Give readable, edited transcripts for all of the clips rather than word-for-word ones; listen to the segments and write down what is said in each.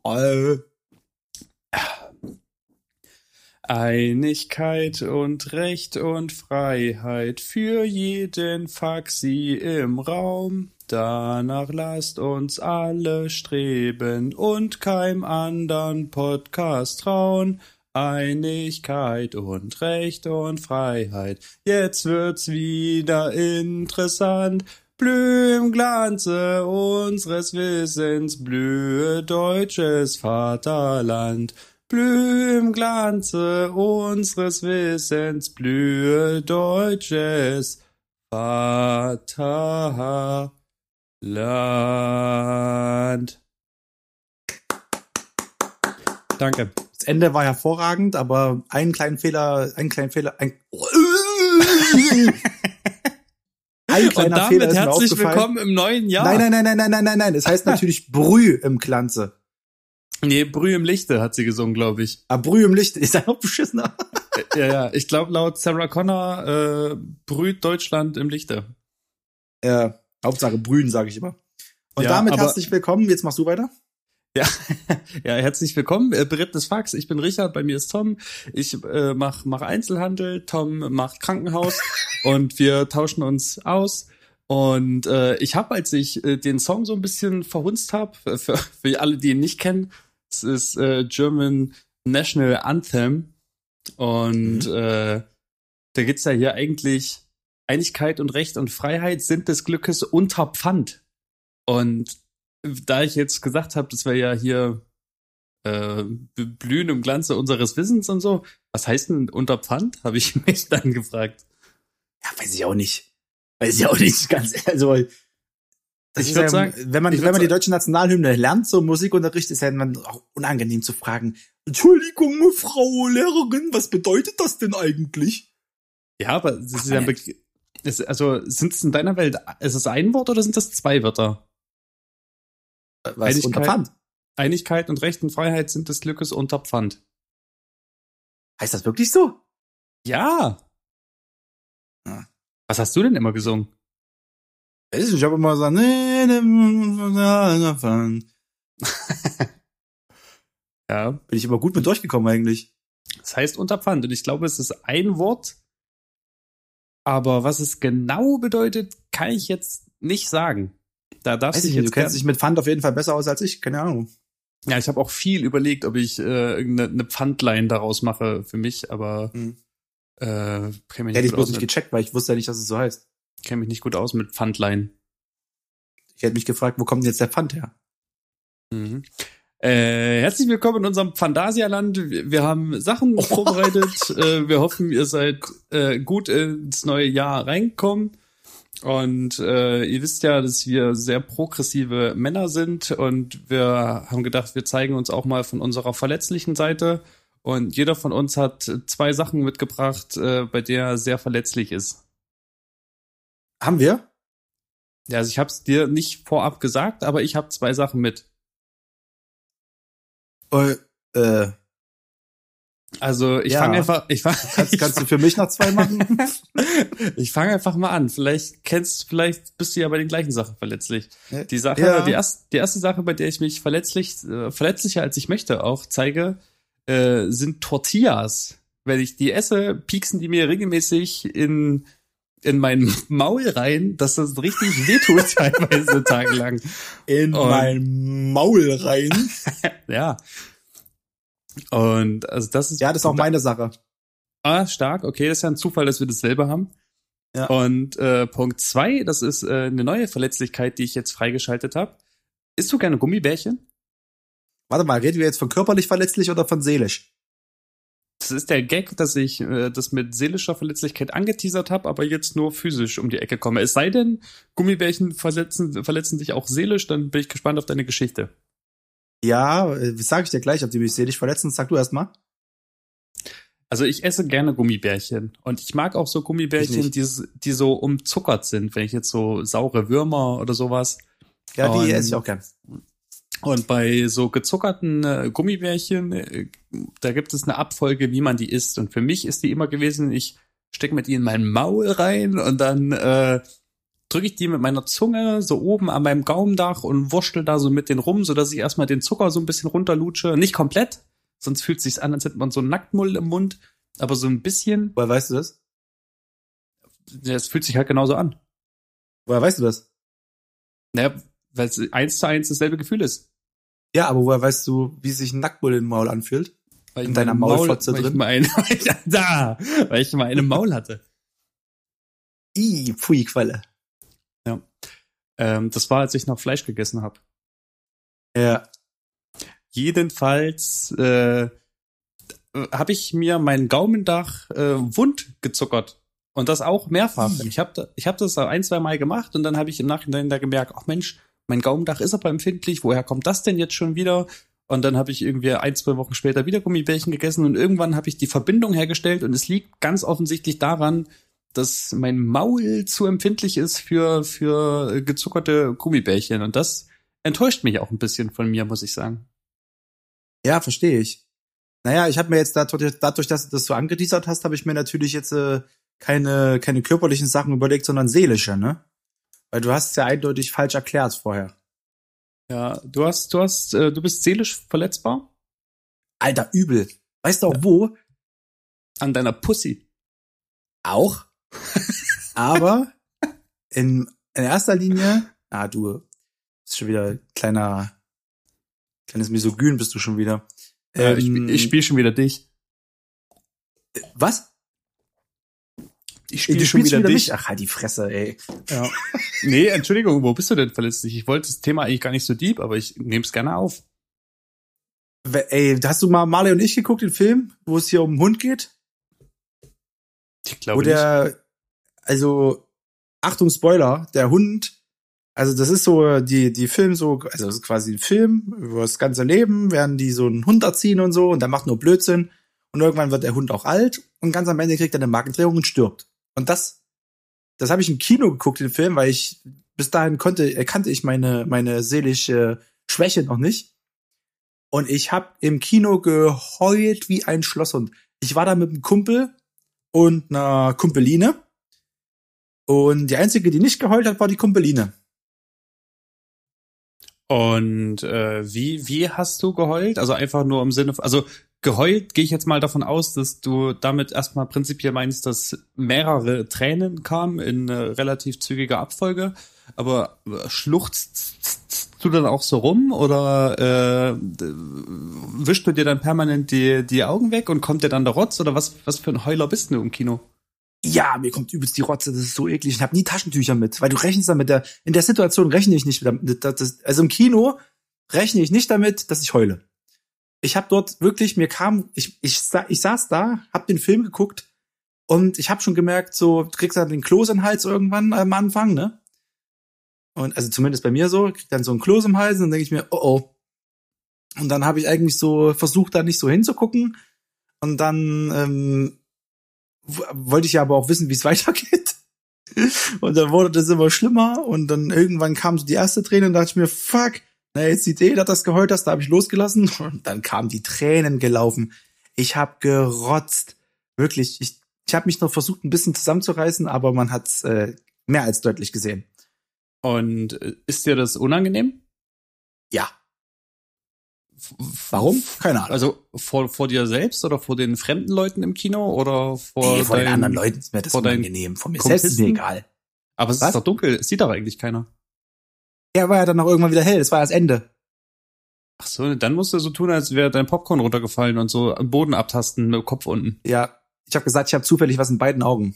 Einigkeit und Recht und Freiheit für jeden Faxi im Raum. Danach lasst uns alle streben und keinem anderen Podcast trauen. Einigkeit und Recht und Freiheit. Jetzt wird's wieder interessant. Blühe im Glanze unseres Wissens, blühe deutsches Vaterland. Blühe im Glanze unseres Wissens, blühe deutsches Vaterland. Danke. Das Ende war hervorragend, aber einen kleinen Fehler. Ein kleiner Und Fehler damit ist mir herzlich aufgefallen. willkommen im neuen Jahr. Nein. Es heißt natürlich Brühe im Glanze. Nee, Brühe im Lichte hat sie gesungen, glaube ich. Ah, Brühe im Licht ist ja noch beschissener. Ja. Ich glaube, laut Sarah Connor brüht Deutschland im Lichte. Ja, Hauptsache Brühen, sage ich immer. Und Ja, damit aber- herzlich willkommen. Jetzt machst du weiter. Ja, herzlich willkommen. Berittes Fax, ich bin Richard, bei mir ist Tom. Ich mach Einzelhandel, Tom macht Krankenhaus und wir tauschen uns aus. Und ich habe, als ich den Song so ein bisschen verhunzt habe, für alle, die ihn nicht kennen, es ist German National Anthem. Und da geht's ja hier eigentlich Einigkeit und Recht und Freiheit sind des Glückes unter Pfand. Und da ich jetzt gesagt habe, das wäre ja hier Blühen im Glanze unseres Wissens und so, was heißt denn unter Pfand? Habe ich mich dann gefragt. Ja, weiß ich auch nicht, ganz also. Das Ich ist würd ja, sagen- wenn man die deutsche Nationalhymne lernt, so Musikunterricht, ist ja dann auch unangenehm zu fragen. Entschuldigung, Frau Lehrerin, was bedeutet das denn eigentlich? Ja, aber das ist ja ein also sind es in deiner Welt, ist es ein Wort oder sind das zwei Wörter? Was unter Pfand? Einigkeit und Recht und Freiheit sind des Glückes unter Pfand. Heißt das wirklich so? Ja. Ja. Was hast du denn immer gesungen? Weiß ich nicht, ich habe immer gesagt, Ja. bin ich immer gut mit durchgekommen eigentlich. Das heißt unter Pfand. Und ich glaube, es ist ein Wort. Aber was es genau bedeutet, kann ich jetzt nicht sagen. Da darfst Weiß du ich dich nicht, du kennst dich mit Pfand auf jeden Fall besser aus als ich, keine Ahnung. Ja, ich habe auch viel überlegt, ob ich eine Pfandlein daraus mache für mich, aber kenn mich Hätte ich bloß aus nicht mit- gecheckt, weil ich wusste ja nicht, dass es so heißt. kenn mich nicht gut aus mit Pfandlein. Ich hätte mich gefragt, wo kommt denn jetzt der Pfand her? Mhm. Herzlich willkommen in unserem Phantasialand. Wir haben Sachen vorbereitet. Wir hoffen, ihr seid gut ins neue Jahr reingekommen. Und ihr wisst ja, dass wir sehr progressive Männer sind. Und wir haben gedacht, wir zeigen uns auch mal von unserer verletzlichen Seite. Und jeder von uns hat 2 Sachen mitgebracht, bei der er sehr verletzlich ist. Haben wir? Ja, also ich habe es dir nicht vorab gesagt, aber ich habe 2 Sachen mit. Also ich Ja. fange einfach, Kannst du für mich noch 2 machen? ich fange einfach mal an. Vielleicht bist du ja bei den gleichen Sachen verletzlich. Die Sache, Ja. die erste Sache, bei der ich mich verletzlicher als ich möchte auch zeige, sind Tortillas. Wenn ich die esse, pieksen die mir regelmäßig in mein Maul rein, dass das richtig wehtut teilweise tagelang. In Und- mein Maul rein. Ja. Und also das ist Ja, das ist auch meine Sache. stark. Okay, das ist ja ein Zufall, dass wir dasselbe haben. Ja. Und Punkt 2, das ist eine neue Verletzlichkeit, die ich jetzt freigeschaltet habe. Isst du gerne Gummibärchen? Warte mal, reden wir jetzt von körperlich verletzlich oder von seelisch? Das ist der Gag, dass ich das mit seelischer Verletzlichkeit angeteasert habe, aber jetzt nur physisch um die Ecke komme. Es sei denn, Gummibärchen verletzen dich auch seelisch, dann bin ich gespannt auf deine Geschichte. Ja, sag ich dir gleich, ob die mich seelisch verletzen. Sag du erst mal. Also ich esse gerne Gummibärchen und ich mag auch so Ich Gummibärchen, nicht. die so umzuckert sind, wenn ich jetzt so saure Würmer oder sowas. Ja, die Und- esse ich auch gern. Und bei so gezuckerten Gummibärchen, da gibt es eine Abfolge, wie man die isst. Und für mich ist die immer gewesen, ich stecke mir die in mein Maul rein und dann drücke ich die mit meiner Zunge so oben an meinem Gaumendach und wurschtel da so mit denen rum, sodass ich erstmal den Zucker so ein bisschen runterlutsche. Nicht komplett, sonst fühlt es sich an, als hätte man so einen Nacktmull im Mund, aber so ein bisschen. Woher weißt du das? Es fühlt sich halt genauso an. Woher weißt du das? Naja, weil es 1:1 dasselbe Gefühl ist. Ja, aber woher weißt du, wie sich ein Nacktmull im Maul anfühlt? Weil in deiner Maulfotze drin? Weil ich mal eine Maul hatte. Pfui, Quelle. Ja. Das war, als ich noch Fleisch gegessen habe. Ja. Jedenfalls habe ich mir mein Gaumendach wund gezuckert. Und das auch mehrfach. Ich hab das 1-2 Mal gemacht und dann habe ich im Nachhinein da gemerkt, ach Mensch, mein Gaumendach ist aber empfindlich, woher kommt das denn jetzt schon wieder? Und dann habe ich irgendwie 1-2 Wochen später wieder Gummibärchen gegessen und irgendwann habe ich die Verbindung hergestellt und es liegt ganz offensichtlich daran, dass mein Maul zu empfindlich ist für gezuckerte Gummibärchen. Und das enttäuscht mich auch ein bisschen von mir, muss ich sagen. Ja, verstehe ich. Naja, ich habe mir jetzt dadurch, dass du das so angeteasert hast, habe ich mir natürlich jetzt keine körperlichen Sachen überlegt, sondern seelische, ne? Weil du hast es ja eindeutig falsch erklärt vorher. Ja, du bist seelisch verletzbar? Alter, übel. Weißt du auch wo? An deiner Pussy. Auch. Aber in erster Linie, du bist schon wieder kleines Misogyn bist du schon wieder. Ich spiele schon wieder dich. Was? Ich spiele schon wieder dich. Mich? Ach, halt die Fresse, ey. Ja. Nee, Entschuldigung, wo bist du denn verletzlich? Ich wollte das Thema eigentlich gar nicht so deep, aber ich nehme es gerne auf. Ey, hast du mal Marley und ich geguckt, den Film, wo es hier um einen Hund geht? Ich glaube nicht. Also, Achtung, Spoiler, der Hund, also das ist so, die Film so, also das ist quasi ein Film über das ganze Leben, werden die so einen Hund erziehen und so und der macht nur Blödsinn und irgendwann wird der Hund auch alt und ganz am Ende kriegt er eine Magendrehung und stirbt. Und das habe ich im Kino geguckt, den Film, weil ich bis dahin erkannte ich meine seelische Schwäche noch nicht. Und ich habe im Kino geheult wie ein Schlosshund. Ich war da mit einem Kumpel und einer Kumpeline. Und die einzige, die nicht geheult hat, war die Kumpeline. Und wie hast du geheult? Also einfach nur im Sinne von, also geheult gehe ich jetzt mal davon aus, dass du damit erstmal prinzipiell meinst, dass mehrere Tränen kamen in relativ zügiger Abfolge. Aber schluchzt du dann auch so rum oder wischst du dir dann permanent die Augen weg und kommt dir dann der Rotz? Oder was für ein Heuler bist du im Kino? Ja, mir kommt übelst die Rotze, das ist so eklig. Ich habe nie Taschentücher mit, weil du rechnest damit, in der Situation rechne ich nicht damit. Also im Kino rechne ich nicht damit, dass ich heule. Ich habe dort wirklich, ich saß da, hab den Film geguckt und ich habe schon gemerkt, so, du kriegst dann den Kloß im Hals irgendwann am Anfang, ne? Und also zumindest bei mir so, krieg dann so einen Kloß im Hals und dann denke ich mir, oh. Und dann habe ich eigentlich so versucht, da nicht so hinzugucken. Und dann wollte ich ja aber auch wissen, wie es weitergeht. Und dann wurde das immer schlimmer und dann irgendwann kam so die erste Träne und dachte ich mir, fuck, na jetzt die Idee, dass das geheult hast, da habe ich losgelassen und dann kamen die Tränen gelaufen. Ich habe gerotzt. Wirklich, ich habe mich noch versucht, ein bisschen zusammenzureißen, aber man hat's mehr als deutlich gesehen. Und ist dir das unangenehm? Ja. Warum? Keine Ahnung. Also vor dir selbst oder vor den fremden Leuten im Kino oder vor den anderen Leuten ist mir das unangenehm. Von mir selbst ist mir egal. Aber es ist doch dunkel, es sieht doch eigentlich keiner. Ja, war ja dann auch irgendwann wieder hell, das war ja das Ende. Ach so, dann musst du so tun, als wäre dein Popcorn runtergefallen und so am Boden abtasten mit dem Kopf unten. Ja, ich habe gesagt, ich habe zufällig was in beiden Augen.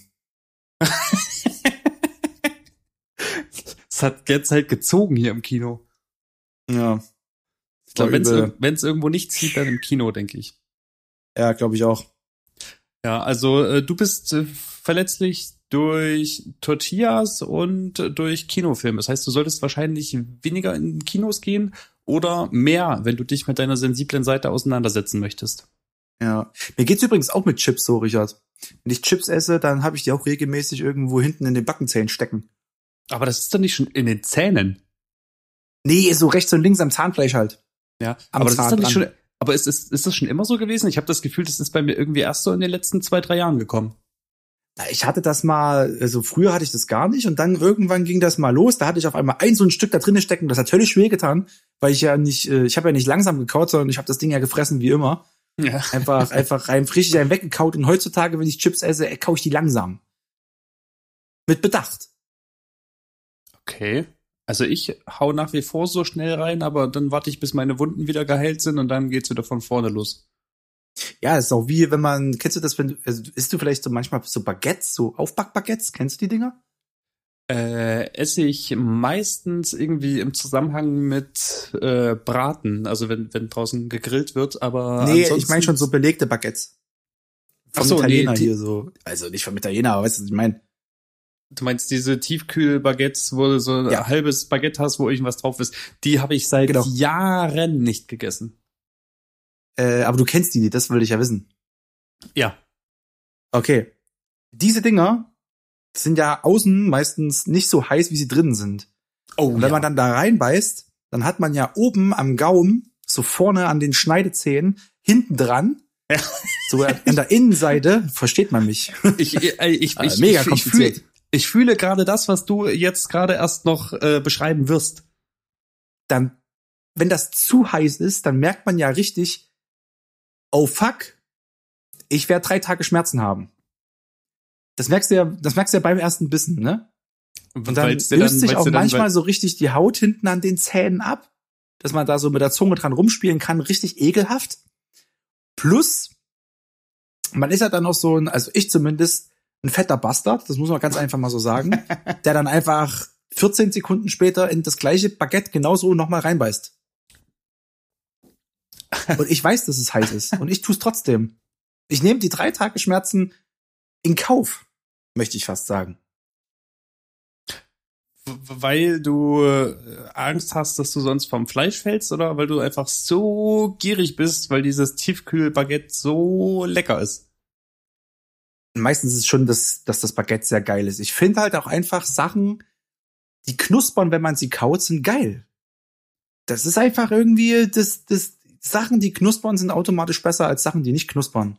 Es hat jetzt halt gezogen hier im Kino. Ja. Ich glaube, wenn es irgendwo nicht zieht, dann im Kino, denke ich. Ja, glaube ich auch. Ja, also du bist verletzlich durch Tortillas und durch Kinofilme. Das heißt, du solltest wahrscheinlich weniger in Kinos gehen oder mehr, wenn du dich mit deiner sensiblen Seite auseinandersetzen möchtest. Ja, mir geht's übrigens auch mit Chips so, Richard. Wenn ich Chips esse, dann habe ich die auch regelmäßig irgendwo hinten in den Backenzähnen stecken. Aber das ist doch nicht schon in den Zähnen. Nee, so rechts und links am Zahnfleisch halt. Ja, aber das ist doch nicht schon. Aber ist das schon immer so gewesen? Ich habe das Gefühl, das ist bei mir irgendwie erst so in den letzten 2-3 Jahren gekommen. Ich hatte das mal, also früher hatte ich das gar nicht und dann irgendwann ging das mal los. Da hatte ich auf einmal so ein Stück da drinnen stecken. Das hat höllisch wehgetan, weil ich habe ja nicht langsam gekaut, sondern ich habe das Ding ja gefressen wie immer. Ja. Einfach rein richtig einen weggekaut und heutzutage, wenn ich Chips esse, kaue ich die langsam. Mit Bedacht. Okay. Also ich hau nach wie vor so schnell rein, aber dann warte ich, bis meine Wunden wieder geheilt sind und dann geht's wieder von vorne los. Ja, ist auch wie, kennst du das, isst du vielleicht so manchmal so Baguettes, so Aufbackbaguettes, kennst du die Dinger? Esse ich meistens irgendwie im Zusammenhang mit Braten, also wenn draußen gegrillt wird, aber Nee, ansonsten, ich meine schon so belegte Baguettes. Vom Ach so, Italiener nee, hier so. Also nicht vom Italiener, aber weißt du, was ich meine? du meinst diese Tiefkühl-Baguettes, wo du so ein Ja. halbes Baguette hast, wo irgendwas drauf ist, die habe ich seit Genau. Jahren nicht gegessen. Aber du kennst die, das will ich ja wissen. Ja. Okay. Diese Dinger sind ja außen meistens nicht so heiß, wie sie drinnen sind. Oh, Und wenn man dann da reinbeißt, dann hat man ja oben am Gaumen, so vorne an den Schneidezähnen, hinten dran, Ja. so an der Innenseite, versteht man mich. Mega kompliziert. Ich fühle gerade das, was du jetzt gerade erst noch beschreiben wirst. Dann, wenn das zu heiß ist, dann merkt man ja richtig, oh fuck, ich werde 3 Tage Schmerzen haben. Das merkst du ja beim ersten Bissen, ne? Und dann löst sich auch manchmal so richtig die Haut hinten an den Zähnen ab, dass man da so mit der Zunge dran rumspielen kann, richtig ekelhaft. Plus, man ist ja dann auch so also ich zumindest, ein fetter Bastard, das muss man ganz einfach mal so sagen, der dann einfach 14 Sekunden später in das gleiche Baguette genauso nochmal reinbeißt. Und ich weiß, dass es heiß ist. Und ich tue es trotzdem. Ich nehme die 3 Tage Schmerzen in Kauf, möchte ich fast sagen. Weil du Angst hast, dass du sonst vom Fleisch fällst oder weil du einfach so gierig bist, weil dieses Tiefkühlbaguette so lecker ist? Meistens ist es schon, dass das Baguette sehr geil ist. Ich finde halt auch einfach Sachen, die knuspern, wenn man sie kaut, sind geil. Das ist einfach irgendwie, das Sachen, die knuspern, sind automatisch besser als Sachen, die nicht knuspern.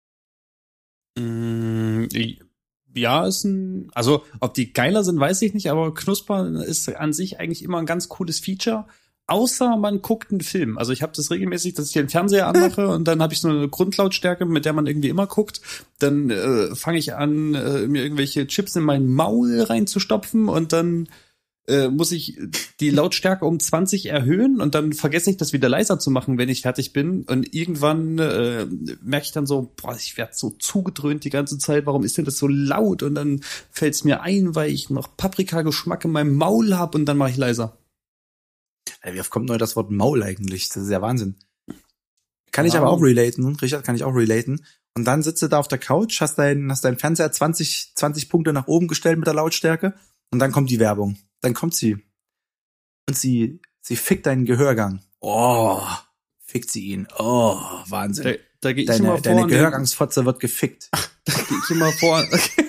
Ja, also ob die geiler sind, weiß ich nicht, aber Knuspern ist an sich eigentlich immer ein ganz cooles Feature. Außer man guckt einen Film. Also ich habe das regelmäßig, dass ich den Fernseher anmache und dann habe ich so eine Grundlautstärke, mit der man irgendwie immer guckt. Dann fange ich an, mir irgendwelche Chips in mein Maul reinzustopfen und dann muss ich die Lautstärke um 20 erhöhen und dann vergesse ich das wieder leiser zu machen, wenn ich fertig bin. Und irgendwann merke ich dann so, boah, ich werde so zugedröhnt die ganze Zeit. Warum ist denn das so laut? Und dann fällt es mir ein, weil ich noch Paprikageschmack in meinem Maul habe und dann mache ich leiser. Wie oft kommt neu das Wort Maul eigentlich? Das ist ja Wahnsinn. Kann ich aber auch relaten, Richard, kann ich auch relaten. Und dann sitzt du da auf der Couch, hast deinen Fernseher 20 Punkte nach oben gestellt mit der Lautstärke und dann kommt die Werbung. Dann kommt sie. Und sie fickt deinen Gehörgang. Oh, fickt sie ihn. Oh, Wahnsinn. Da gehe ich immer vor. Deine Gehörgangsfotze wird gefickt. Da gehe ich immer vor. Okay.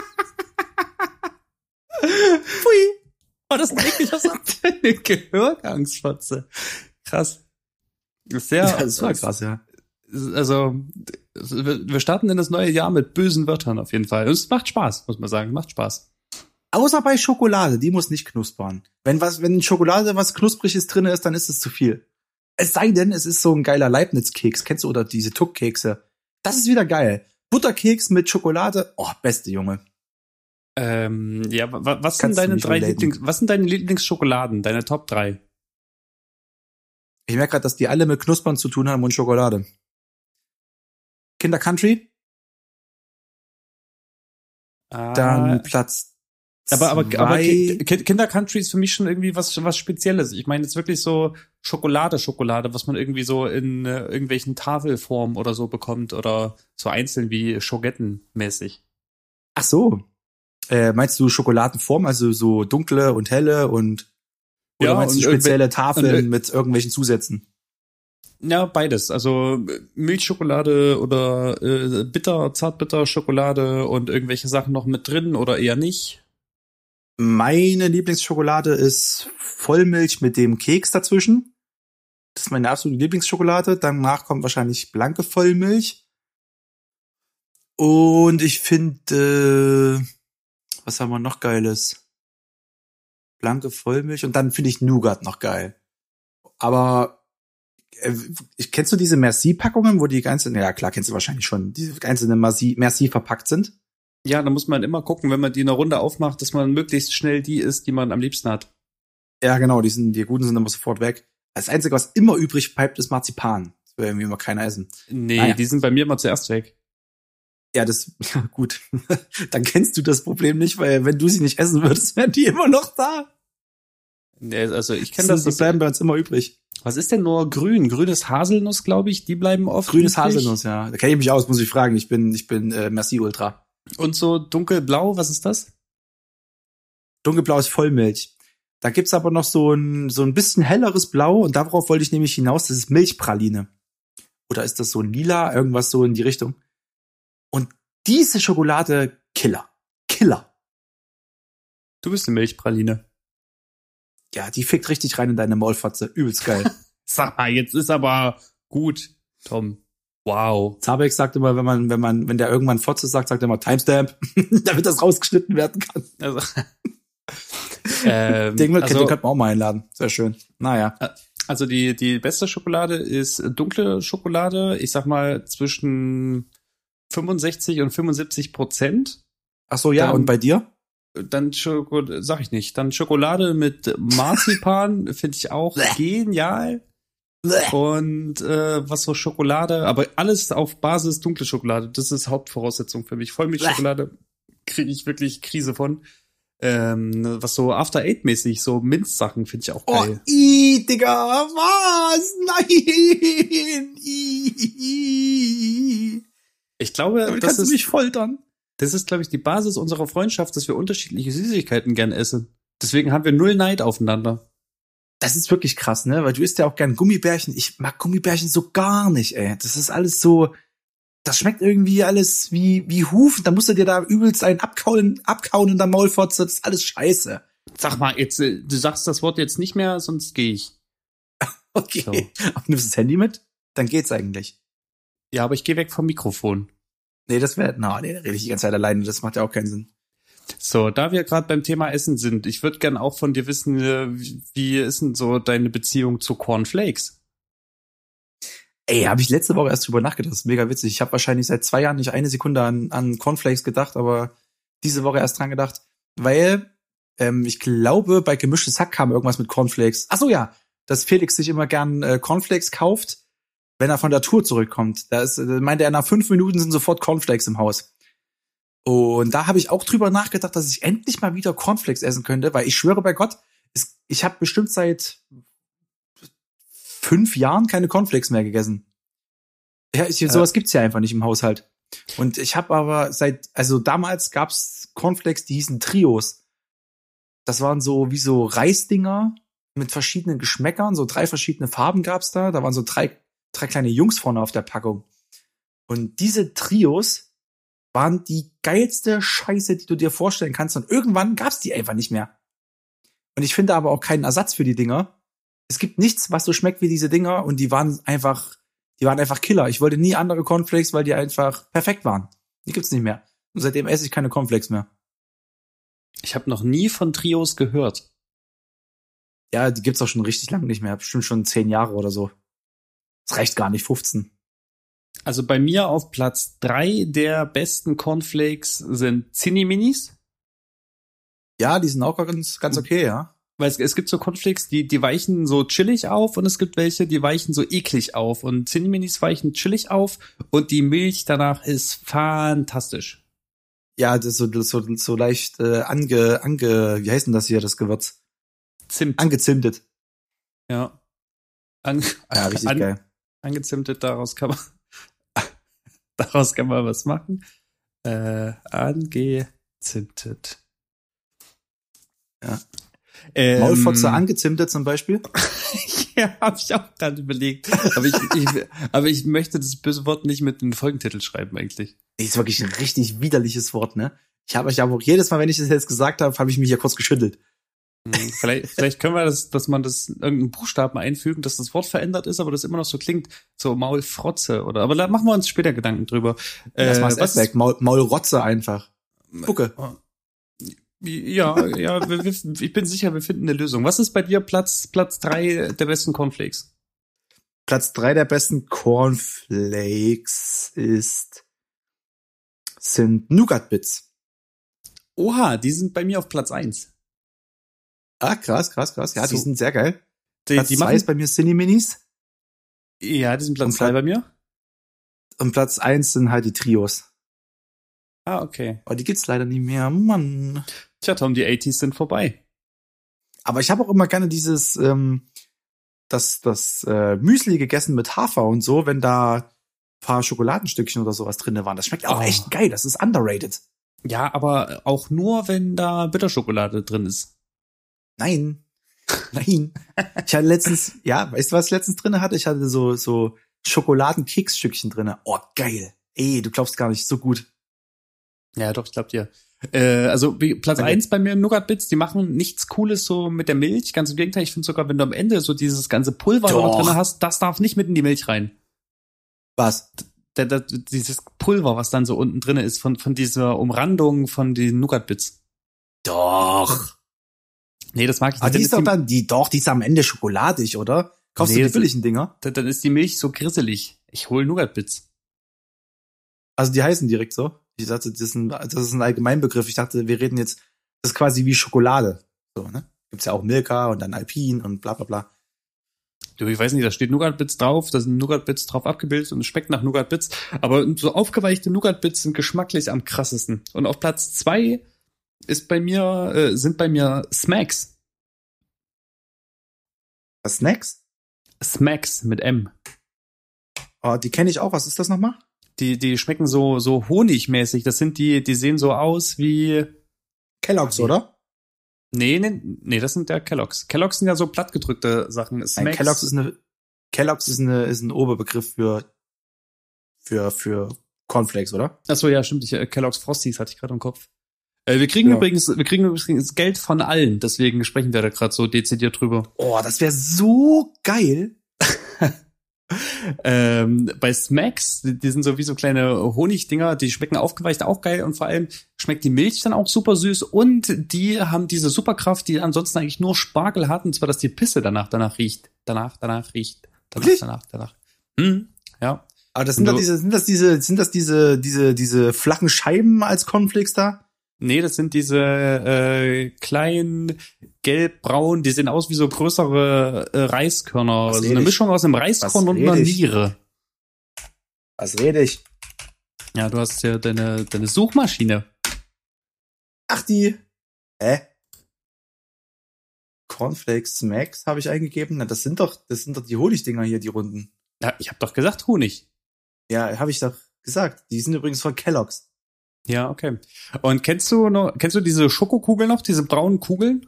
Pfui. Oh, das ist eigentlich was eine Gehörgangsfotze. Krass. Das war krass, ja. Also, wir starten in das neue Jahr mit bösen Wörtern auf jeden Fall. Und es macht Spaß, muss man sagen. Macht Spaß. Außer bei Schokolade, die muss nicht knuspern. Wenn in Schokolade was Knuspriges drin ist, dann ist es zu viel. Es sei denn, es ist so ein geiler Leibniz-Keks, kennst du, oder diese Tuck-Kekse. Das ist wieder geil. Butterkeks mit Schokolade, oh, beste Junge. Ja, was sind deine Lieblingsschokoladen, deine Top 3? Ich merke gerade, dass die alle mit Knuspern zu tun haben und Schokolade. Kinder Country. Dann Platz Aber Kinder Country ist für mich schon irgendwie was Spezielles. Ich meine jetzt wirklich so Schokolade, was man irgendwie so in irgendwelchen Tafelformen oder so bekommt oder so einzeln wie Schogetten-mäßig. Ach so. Meinst du Schokoladenform, also so dunkle und helle und oder meinst du spezielle Tafeln mit irgendwelchen Zusätzen? Ja, beides. Also Milchschokolade oder Zartbitter-Schokolade und irgendwelche Sachen noch mit drin oder eher nicht. Meine Lieblingsschokolade ist Vollmilch mit dem Keks dazwischen. Das ist meine absolute Lieblingsschokolade. Danach kommt wahrscheinlich blanke Vollmilch. Und ich finde, was haben wir noch Geiles? Blanke Vollmilch und dann finde ich Nougat noch geil. Aber kennst du diese Merci-Packungen, wo die ganzen, ja klar, kennst du wahrscheinlich schon, diese einzelnen Merci verpackt sind? Ja, da muss man immer gucken, wenn man die in einer Runde aufmacht, dass man möglichst schnell die isst, die man am liebsten hat. Ja, genau, die guten sind immer sofort weg. Das Einzige, was immer übrig bleibt, ist Marzipan. Das will irgendwie immer keiner essen. Nee, naja. Die sind bei mir immer zuerst weg. Ja, gut. Dann kennst du das Problem nicht, weil wenn du sie nicht essen würdest, wären die immer noch da. Nee, also ich kenne das. Die bleiben bei uns immer übrig. Was ist denn nur grün? Grünes Haselnuss, glaube ich, die bleiben oft Grünes übrig. Haselnuss, ja. Da kenne ich mich aus, muss ich fragen. Ich bin Merci Ultra. Und so dunkelblau, was ist das? Dunkelblau ist Vollmilch. Da gibt's aber noch so ein bisschen helleres Blau und darauf wollte ich nämlich hinaus, das ist Milchpraline. Oder ist das so ein Lila, irgendwas so in die Richtung. Und diese Schokolade, Killer. Du bist eine Milchpraline. Ja, die fickt richtig rein in deine Maulfotze. Übelst geil. Sag mal, jetzt ist aber gut, Tom. Wow. Zabeck sagt immer, wenn der irgendwann Fotze sagt er immer Timestamp, damit das rausgeschnitten werden kann. Also, den könnte man auch mal einladen. Sehr schön. Naja. Also die beste Schokolade ist dunkle Schokolade. Ich sag mal zwischen 65 und 75%. Ach so, ja. Und bei dir? Dann sag ich nicht. Dann Schokolade mit Marzipan finde ich auch genial. Und was so Schokolade, aber alles auf Basis dunkle Schokolade. Das ist Hauptvoraussetzung für mich. Vollmilchschokolade kriege ich wirklich Krise von. Was so After Eight mäßig, so Minzsachen finde ich auch geil. Oh, Digga, was? Nein! Ich glaube, damit kannst du mich foltern. Das ist, glaube ich, die Basis unserer Freundschaft, dass wir unterschiedliche Süßigkeiten gern essen. Deswegen haben wir null Neid aufeinander. Das ist wirklich krass, ne? Weil du isst ja auch gern Gummibärchen. Ich mag Gummibärchen so gar nicht, ey. Das ist alles so, das schmeckt irgendwie alles wie Hufen. Da musst du dir da übelst einen abkauen in der Maulfotze. Das ist alles scheiße. Sag mal, jetzt, du sagst das Wort jetzt nicht mehr, sonst gehe ich. Okay. So. Aber nimmst du das Handy mit? Dann geht's eigentlich. Ja, aber ich gehe weg vom Mikrofon. Nee, da rede ich die ganze Zeit alleine. Das macht ja auch keinen Sinn. So, da wir gerade beim Thema Essen sind, ich würde gern auch von dir wissen, wie ist denn so deine Beziehung zu Cornflakes? Ey, habe ich letzte Woche erst drüber nachgedacht. Das ist mega witzig. Ich habe wahrscheinlich seit 2 Jahren nicht eine Sekunde an Cornflakes gedacht, aber diese Woche erst dran gedacht, weil ich glaube, bei Gemischtes Hack kam irgendwas mit Cornflakes. Ach so, ja, dass Felix sich immer gern Cornflakes kauft, wenn er von der Tour zurückkommt. Meinte er, nach 5 Minuten sind sofort Cornflakes im Haus. Und da habe ich auch drüber nachgedacht, dass ich endlich mal wieder Cornflakes essen könnte, weil ich schwöre bei Gott, ich habe bestimmt seit 5 Jahren keine Cornflakes mehr gegessen. Ja, sowas gibt's ja einfach nicht im Haushalt. Und ich habe aber damals gab's Cornflakes, die hießen Trios. Das waren so wie so Reisdinger mit verschiedenen Geschmäckern, so 3 verschiedene Farben gab's da. Da waren so 3 kleine Jungs vorne auf der Packung. Und diese Trios waren die geilste Scheiße, die du dir vorstellen kannst. Und irgendwann gab's die einfach nicht mehr. Und ich finde aber auch keinen Ersatz für die Dinger. Es gibt nichts, was so schmeckt wie diese Dinger. Und die waren einfach Killer. Ich wollte nie andere Cornflakes, weil die einfach perfekt waren. Die gibt's nicht mehr. Und seitdem esse ich keine Cornflakes mehr. Ich habe noch nie von Trios gehört. Ja, die gibt's auch schon richtig lange nicht mehr. Bestimmt schon 10 Jahre oder so. Das reicht gar nicht, 15. Also bei mir auf Platz 3 der besten Cornflakes sind Zinni-Minis. Ja, die sind auch ganz okay, ja. Weil es gibt so Cornflakes, die weichen so chillig auf und es gibt welche, die weichen so eklig auf. Und Zinni-Minis weichen chillig auf und die Milch danach ist fantastisch. Ja, das ist so leicht wie heißt denn das hier, das Gewürz? Zimt. Angezimtet. Ja. Ja, richtig geil. Angezimtet, daraus kann man was machen. Angezimtet. Ja. Maulfotze angezimtet zum Beispiel? Ja, habe ich auch gerade überlegt. Aber ich möchte das böse Wort nicht mit dem Folgentitel schreiben eigentlich. Ist wirklich ein richtig widerliches Wort, ne? Ich habe auch jedes Mal, wenn ich das jetzt gesagt habe, habe ich mich ja kurz geschüttelt. Vielleicht können wir dass man das irgendeinen Buchstaben einfügen, dass das Wort verändert ist, aber das immer noch so klingt, so Maulfrotze oder, aber da machen wir uns später Gedanken drüber. Das machst du weg, Maulrotze einfach. Spucke. Ja, ich bin sicher, wir finden eine Lösung. Was ist bei dir Platz 3 der besten Cornflakes? Platz 3 der besten Cornflakes sind Nougat-Bits. Oha, die sind bei mir auf Platz 1. Ah, krass. Ja, So. die sind sehr geil. Die Platz 2 machen, ist bei mir Cinni-Minis. ja, die sind Platz Und 2 bei mir. Und Platz 1 sind halt die Trios. Ah, okay. Aber die gibt's leider nicht mehr, Mann. Tja, Tom, die 80s sind vorbei. Aber ich habe auch immer gerne dieses das Müsli gegessen mit Hafer und so, wenn da ein paar Schokoladenstückchen oder sowas drinne waren. Das schmeckt auch echt geil. Das ist underrated. Ja, aber auch nur, wenn da Bitterschokolade drin ist. Nein. Ich hatte letztens, weißt du, was ich letztens drinne hatte? Ich hatte so Schokoladenkeksstückchen drinne. Oh, geil. Ey, du glaubst gar nicht, so gut. Ja, doch, ich glaub dir. Also Platz 1 bei mir Nougat-Bits, die machen nichts Cooles so mit der Milch. Ganz im Gegenteil, ich finde sogar, wenn du am Ende so dieses ganze Pulver da drin hast, das darf nicht mit in die Milch rein. Was? Dieses Pulver, was dann so unten drin ist, von dieser Umrandung von den Nougat-Bits. Doch. Nee, das mag ich nicht. Aber die ist doch dann, die ist am Ende schokoladig, oder? Kaufst du die billigen Dinger? Dann ist die Milch so grisselig. Ich hol Nougat-Bits. Also die heißen direkt so? Ich dachte, das ist ein Allgemeinbegriff. Ich dachte, wir reden jetzt, das ist quasi wie Schokolade. So, ne? Gibt's ja auch Milka und dann Alpin und bla bla bla. Du, ich weiß nicht, da steht Nougat-Bits drauf, da sind Nougat-Bits drauf abgebildet und es schmeckt nach Nougat-Bits. Aber so aufgeweichte Nougat-Bits sind geschmacklich am krassesten. Und auf Platz 2 sind bei mir Smacks. Was, Snacks? Smacks mit M. Oh, die kenne ich auch. Was ist das nochmal? Die schmecken so honigmäßig. Das sind die sehen so aus wie Kellogg's, oder? Nee, das sind ja Kellogg's. Kellogg's sind ja so plattgedrückte Sachen. Smacks. Nein, Kellogg's ist ein Oberbegriff für Cornflakes, oder? Ach so, ja, stimmt. Kellogg's Frosties hatte ich gerade im Kopf. Wir kriegen übrigens Geld von allen, deswegen sprechen wir da gerade so dezidiert drüber. Oh, das wäre so geil. Bei Smacks, die sind so wie so kleine Honigdinger, die schmecken aufgeweicht auch geil und vor allem schmeckt die Milch dann auch super süß und die haben diese Superkraft, die ansonsten eigentlich nur Spargel hat, und zwar, dass die Pisse danach riecht. Danach. Ja. Aber das sind das diese flachen Scheiben als Cornflakes da? Nee, das sind diese kleinen gelb-braun, die sehen aus wie so größere Reiskörner. Also eine Mischung aus einem Reiskorn und einer Niere. Was rede ich? Ja, du hast ja deine Suchmaschine. Ach, Cornflakes Smacks habe ich eingegeben. Na, das sind doch die Honigdinger hier, die runden. Ja, ich habe doch gesagt Honig. Ja, habe ich doch gesagt. Die sind übrigens von Kellogg's. Ja, okay. Und kennst du diese Schokokugeln noch, diese braunen Kugeln?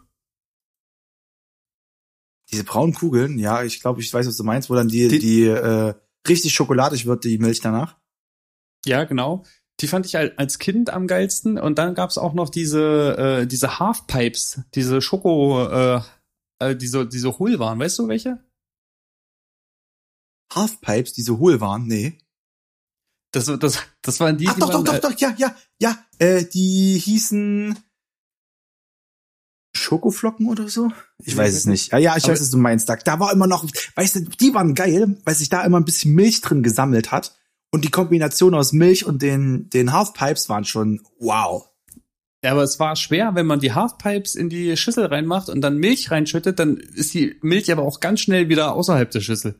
Diese braunen Kugeln, ja, ich glaube, ich weiß, was du meinst, wo dann die richtig schokoladig wird, die Milch danach. Ja, genau. Die fand ich als Kind am geilsten. Und dann gab's auch noch diese Halfpipes, diese die so hohl waren. Weißt du welche? Halfpipes, die so hohl waren? Nee. Das waren die, Ach, doch, ja. Die hießen Schokoflocken oder so? Ich weiß es nicht. Ja, ich weiß, was du meinst. Da war immer noch, weißt du, die waren geil, weil sich da immer ein bisschen Milch drin gesammelt hat. Und die Kombination aus Milch und den Halfpipes waren schon wow. Ja, aber es war schwer, wenn man die Halfpipes in die Schüssel reinmacht und dann Milch reinschüttet, dann ist die Milch aber auch ganz schnell wieder außerhalb der Schüssel.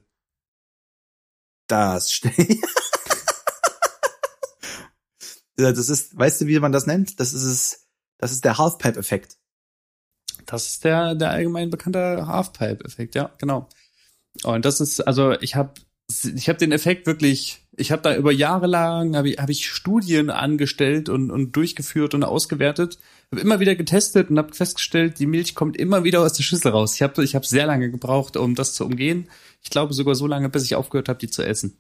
Das stimmt. Das ist, weißt du, wie man das nennt? Das ist der Halfpipe-Effekt. Das ist der allgemein bekannte Halfpipe-Effekt, ja, genau. Und das ist, also ich habe den Effekt wirklich, ich habe da über Jahre lang, habe ich Studien angestellt und durchgeführt und ausgewertet, habe immer wieder getestet und habe festgestellt, die Milch kommt immer wieder aus der Schüssel raus. Ich hab sehr lange gebraucht, um das zu umgehen. Ich glaube sogar so lange, bis ich aufgehört habe, die zu essen.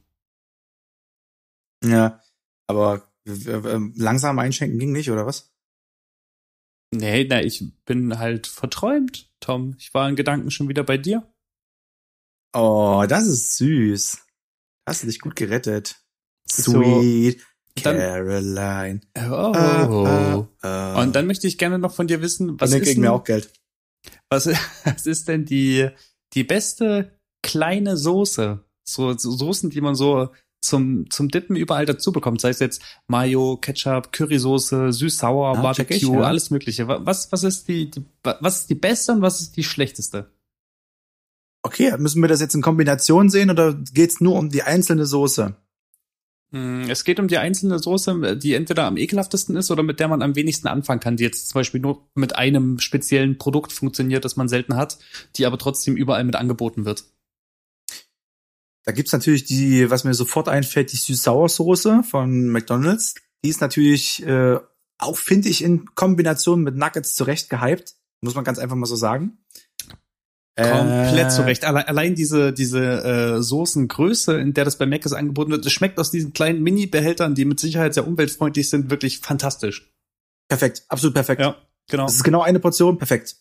Ja, aber langsam einschenken ging nicht, oder was? Nee, na, ich bin halt verträumt, Tom. Ich war in Gedanken schon wieder bei dir. Oh, das ist süß. Hast du dich gut gerettet. So, Sweet dann, Caroline. oh. Und dann möchte ich gerne noch von dir wissen, Und dann kriegen wir auch Geld. was, was ist denn die beste kleine Soße? So Soßen, die man so zum Dippen überall dazu bekommt. Sei es jetzt Mayo, Ketchup, Currysoße, süß-sauer, Check ich, Barbecue, ja. alles Mögliche. Was ist was ist die beste und was ist die schlechteste? Okay, müssen wir das jetzt in Kombination sehen oder geht's nur um die einzelne Soße? Es geht um die einzelne Soße, die entweder am ekelhaftesten ist oder mit der man am wenigsten anfangen kann, die jetzt zum Beispiel nur mit einem speziellen Produkt funktioniert, das man selten hat, die aber trotzdem überall mit angeboten wird. Da gibt's natürlich die, was mir sofort einfällt, die Süß-Sauer-Soße von McDonald's. Die ist natürlich auch, finde ich, in Kombination mit Nuggets zurecht gehypt. Muss man ganz einfach mal so sagen. Komplett zurecht. Allein diese Soßengröße, in der das bei Mc's angeboten wird, das schmeckt aus diesen kleinen Mini-Behältern, die mit Sicherheit sehr umweltfreundlich sind, wirklich fantastisch. Perfekt, absolut perfekt. Ja, genau. Das ist genau eine Portion, perfekt.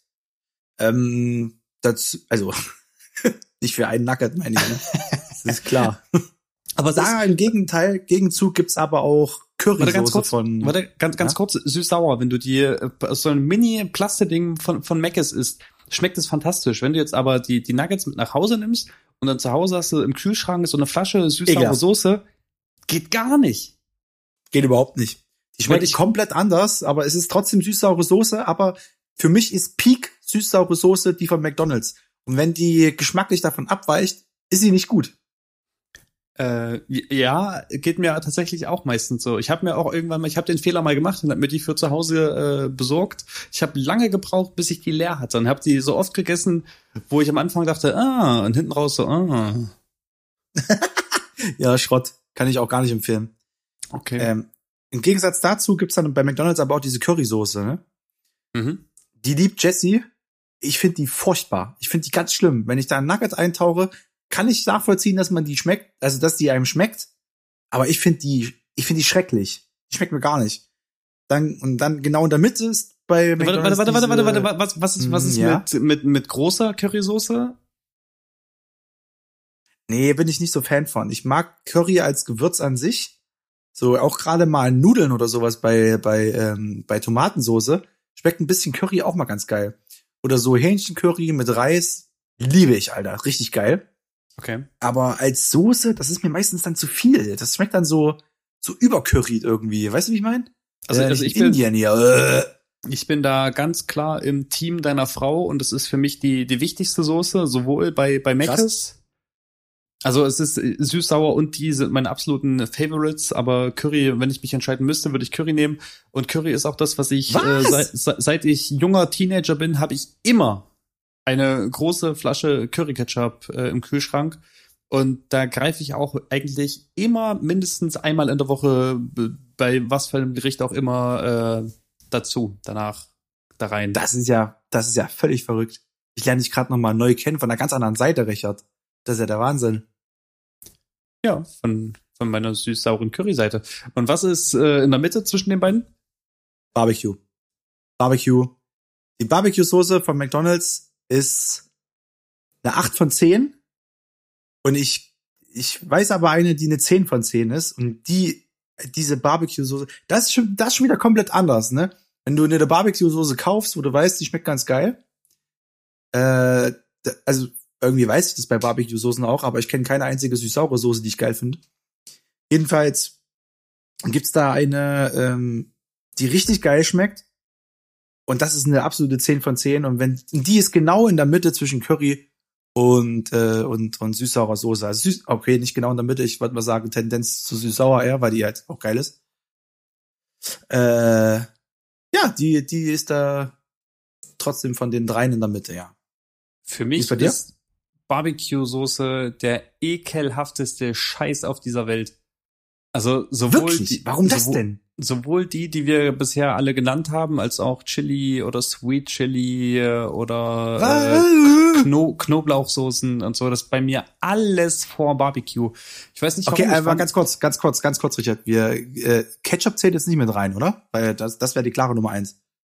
Also nicht für einen Nugget, meine ich, ne? Das ist klar. Aber da im Gegenzug gibt's aber auch Currysoße von. Ganz kurz, süß-sauer, wenn du die aus so einem Mini-Plasteding von Mc's isst, schmeckt es fantastisch. Wenn du jetzt aber die Nuggets mit nach Hause nimmst und dann zu Hause hast du im Kühlschrank so eine Flasche süß-saure Soße, geht gar nicht. Geht überhaupt nicht. Die schmeckt komplett anders, aber es ist trotzdem süß-saure Soße, aber für mich ist Peak süß-saure Soße die von McDonald's. Und wenn die geschmacklich davon abweicht, ist sie nicht gut. Ja, geht mir tatsächlich auch meistens so. Ich habe mir auch irgendwann mal, ich habe den Fehler mal gemacht und habe mir die für zu Hause besorgt. Ich habe lange gebraucht, bis ich die leer hatte und habe die so oft gegessen, wo ich am Anfang dachte, und hinten raus so, Ja, Schrott. Kann ich auch gar nicht empfehlen. Okay. Im Gegensatz dazu gibt's dann bei McDonald's aber auch diese Currysoße, ne? Mhm. Die liebt Jessie. Ich finde die furchtbar. Ich finde die ganz schlimm. Wenn ich da ein Nugget eintauche, kann ich nachvollziehen, dass man die schmeckt, also dass die einem schmeckt. Aber ich finde die schrecklich. Die schmeckt mir gar nicht. Und dann genau in der Mitte ist bei McDonald's Warte, was ist ja? mit großer Currysoße? Nee, bin ich nicht so Fan von. Ich mag Curry als Gewürz an sich. So auch gerade mal Nudeln oder sowas bei Tomatensoße schmeckt ein bisschen Curry auch mal ganz geil. Oder so Hähnchencurry mit Reis, liebe ich, Alter, richtig geil. Okay. Aber als Soße, das ist mir meistens dann zu viel. Das schmeckt dann so übercurried irgendwie. Weißt du, wie ich meine? Also ich bin Indien hier. Ich bin da ganz klar im Team deiner Frau und es ist für mich die wichtigste Soße, sowohl bei Mc's. Also es ist süß-sauer und die sind meine absoluten Favorites, aber Curry, wenn ich mich entscheiden müsste, würde ich Curry nehmen. Und Curry ist auch das, was ich seit ich junger Teenager bin, habe ich immer eine große Flasche Curry-Ketchup im Kühlschrank. Und da greife ich auch eigentlich immer mindestens einmal in der Woche bei was für einem Gericht auch immer danach da rein. Das ist ja völlig verrückt. Ich lerne dich gerade nochmal neu kennen von einer ganz anderen Seite, Richard. Das ist ja der Wahnsinn. Ja, von meiner süß-sauren Curry-Seite. Und was ist in der Mitte zwischen den beiden? Barbecue. Die Barbecue-Soße von McDonald's ist eine 8 von 10. Und ich weiß aber eine, die eine 10 von 10 ist. Und diese Barbecue-Soße, das ist schon wieder komplett anders, ne? Wenn du eine Barbecue-Soße kaufst, wo du weißt, die schmeckt ganz geil. Also irgendwie weiß ich das bei Barbecue-Soßen auch, aber ich kenne keine einzige süß-saure Soße, die ich geil finde. Jedenfalls gibt's da eine, die richtig geil schmeckt. Und das ist eine absolute 10 von 10. Und die ist genau in der Mitte zwischen Curry und süß-saurer Soße. Also okay, nicht genau in der Mitte. Ich würde mal sagen, Tendenz zu süß-sauer eher, weil die halt auch geil ist. Ja, die ist da trotzdem von den dreien in der Mitte, ja. Für mich ist Barbecue-Soße der ekelhafteste Scheiß auf dieser Welt. Also sowohl Warum das denn? Sowohl die wir bisher alle genannt haben, als auch Chili oder Sweet Chili oder Knoblauchsoßen und so. Das ist bei mir alles vor Barbecue. Ich weiß nicht, warum. Okay, aber ganz kurz, Richard. Ketchup zählt jetzt nicht mit rein, oder? Weil das wäre die klare Nummer 1.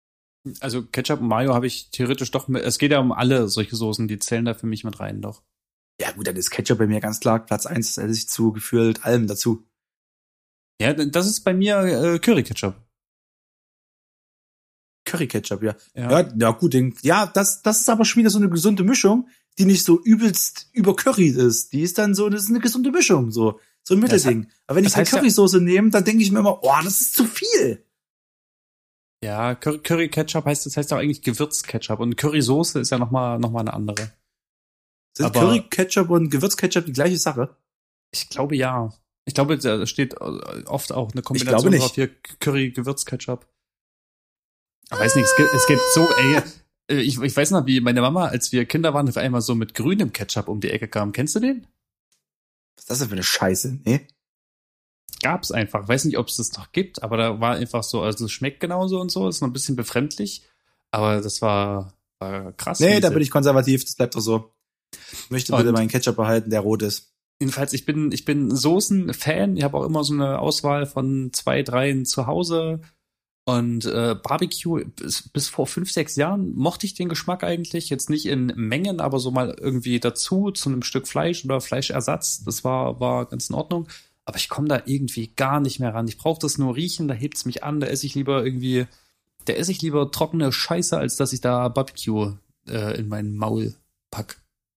Also Ketchup und Mayo habe ich theoretisch doch mit, es geht ja um alle solche Soßen, die zählen da für mich mit rein doch. Ja gut, dann ist Ketchup bei mir ganz klar Platz 1, esse ich zu gefühlt allem dazu. Ja, das ist bei mir Curry-Ketchup. Curry-Ketchup, ja. Ja. Ja, gut, das ist aber schon wieder so eine gesunde Mischung, die nicht so übelst übercurried ist. Die ist dann so, das ist eine gesunde Mischung, so ein Mittelding. Aber wenn ich eine Currysoße nehme, dann denke ich mir immer, oh, das ist zu viel. Ja, Curry-Ketchup das heißt auch eigentlich Gewürzketchup und Currysoße ist ja noch mal eine andere. Sind Curry-Ketchup und Gewürzketchup die gleiche Sache? Ich glaube ja. Ich glaube, da steht oft auch eine Kombination ich glaube nicht. drauf hier Curry-Gewürzketchup. Ich weiß nicht, es gibt so, ich weiß noch, wie meine Mama, als wir Kinder waren, auf einmal so mit grünem Ketchup um die Ecke kam. Kennst du den? Was ist das denn für eine Scheiße? Nee? Gab's einfach. Weiß nicht, ob es das noch gibt, aber da war einfach so, also es schmeckt genauso und so, ist noch ein bisschen befremdlich, aber das war krass. Nee, da bin ich konservativ, das bleibt doch so. Ich möchte bitte meinen Ketchup behalten, der rot ist. Jedenfalls, ich bin Soßen-Fan. Ich habe auch immer so eine Auswahl von 2, 3 zu Hause. Und Barbecue, bis vor 5, 6 Jahren mochte ich den Geschmack eigentlich. Jetzt nicht in Mengen, aber so mal irgendwie dazu, zu einem Stück Fleisch oder Fleischersatz. Das war ganz in Ordnung. Aber ich komme da irgendwie gar nicht mehr ran. Ich brauche das nur riechen, da hebt's mich an, da esse ich lieber trockene Scheiße, als dass ich da Barbecue in meinen Maul pack.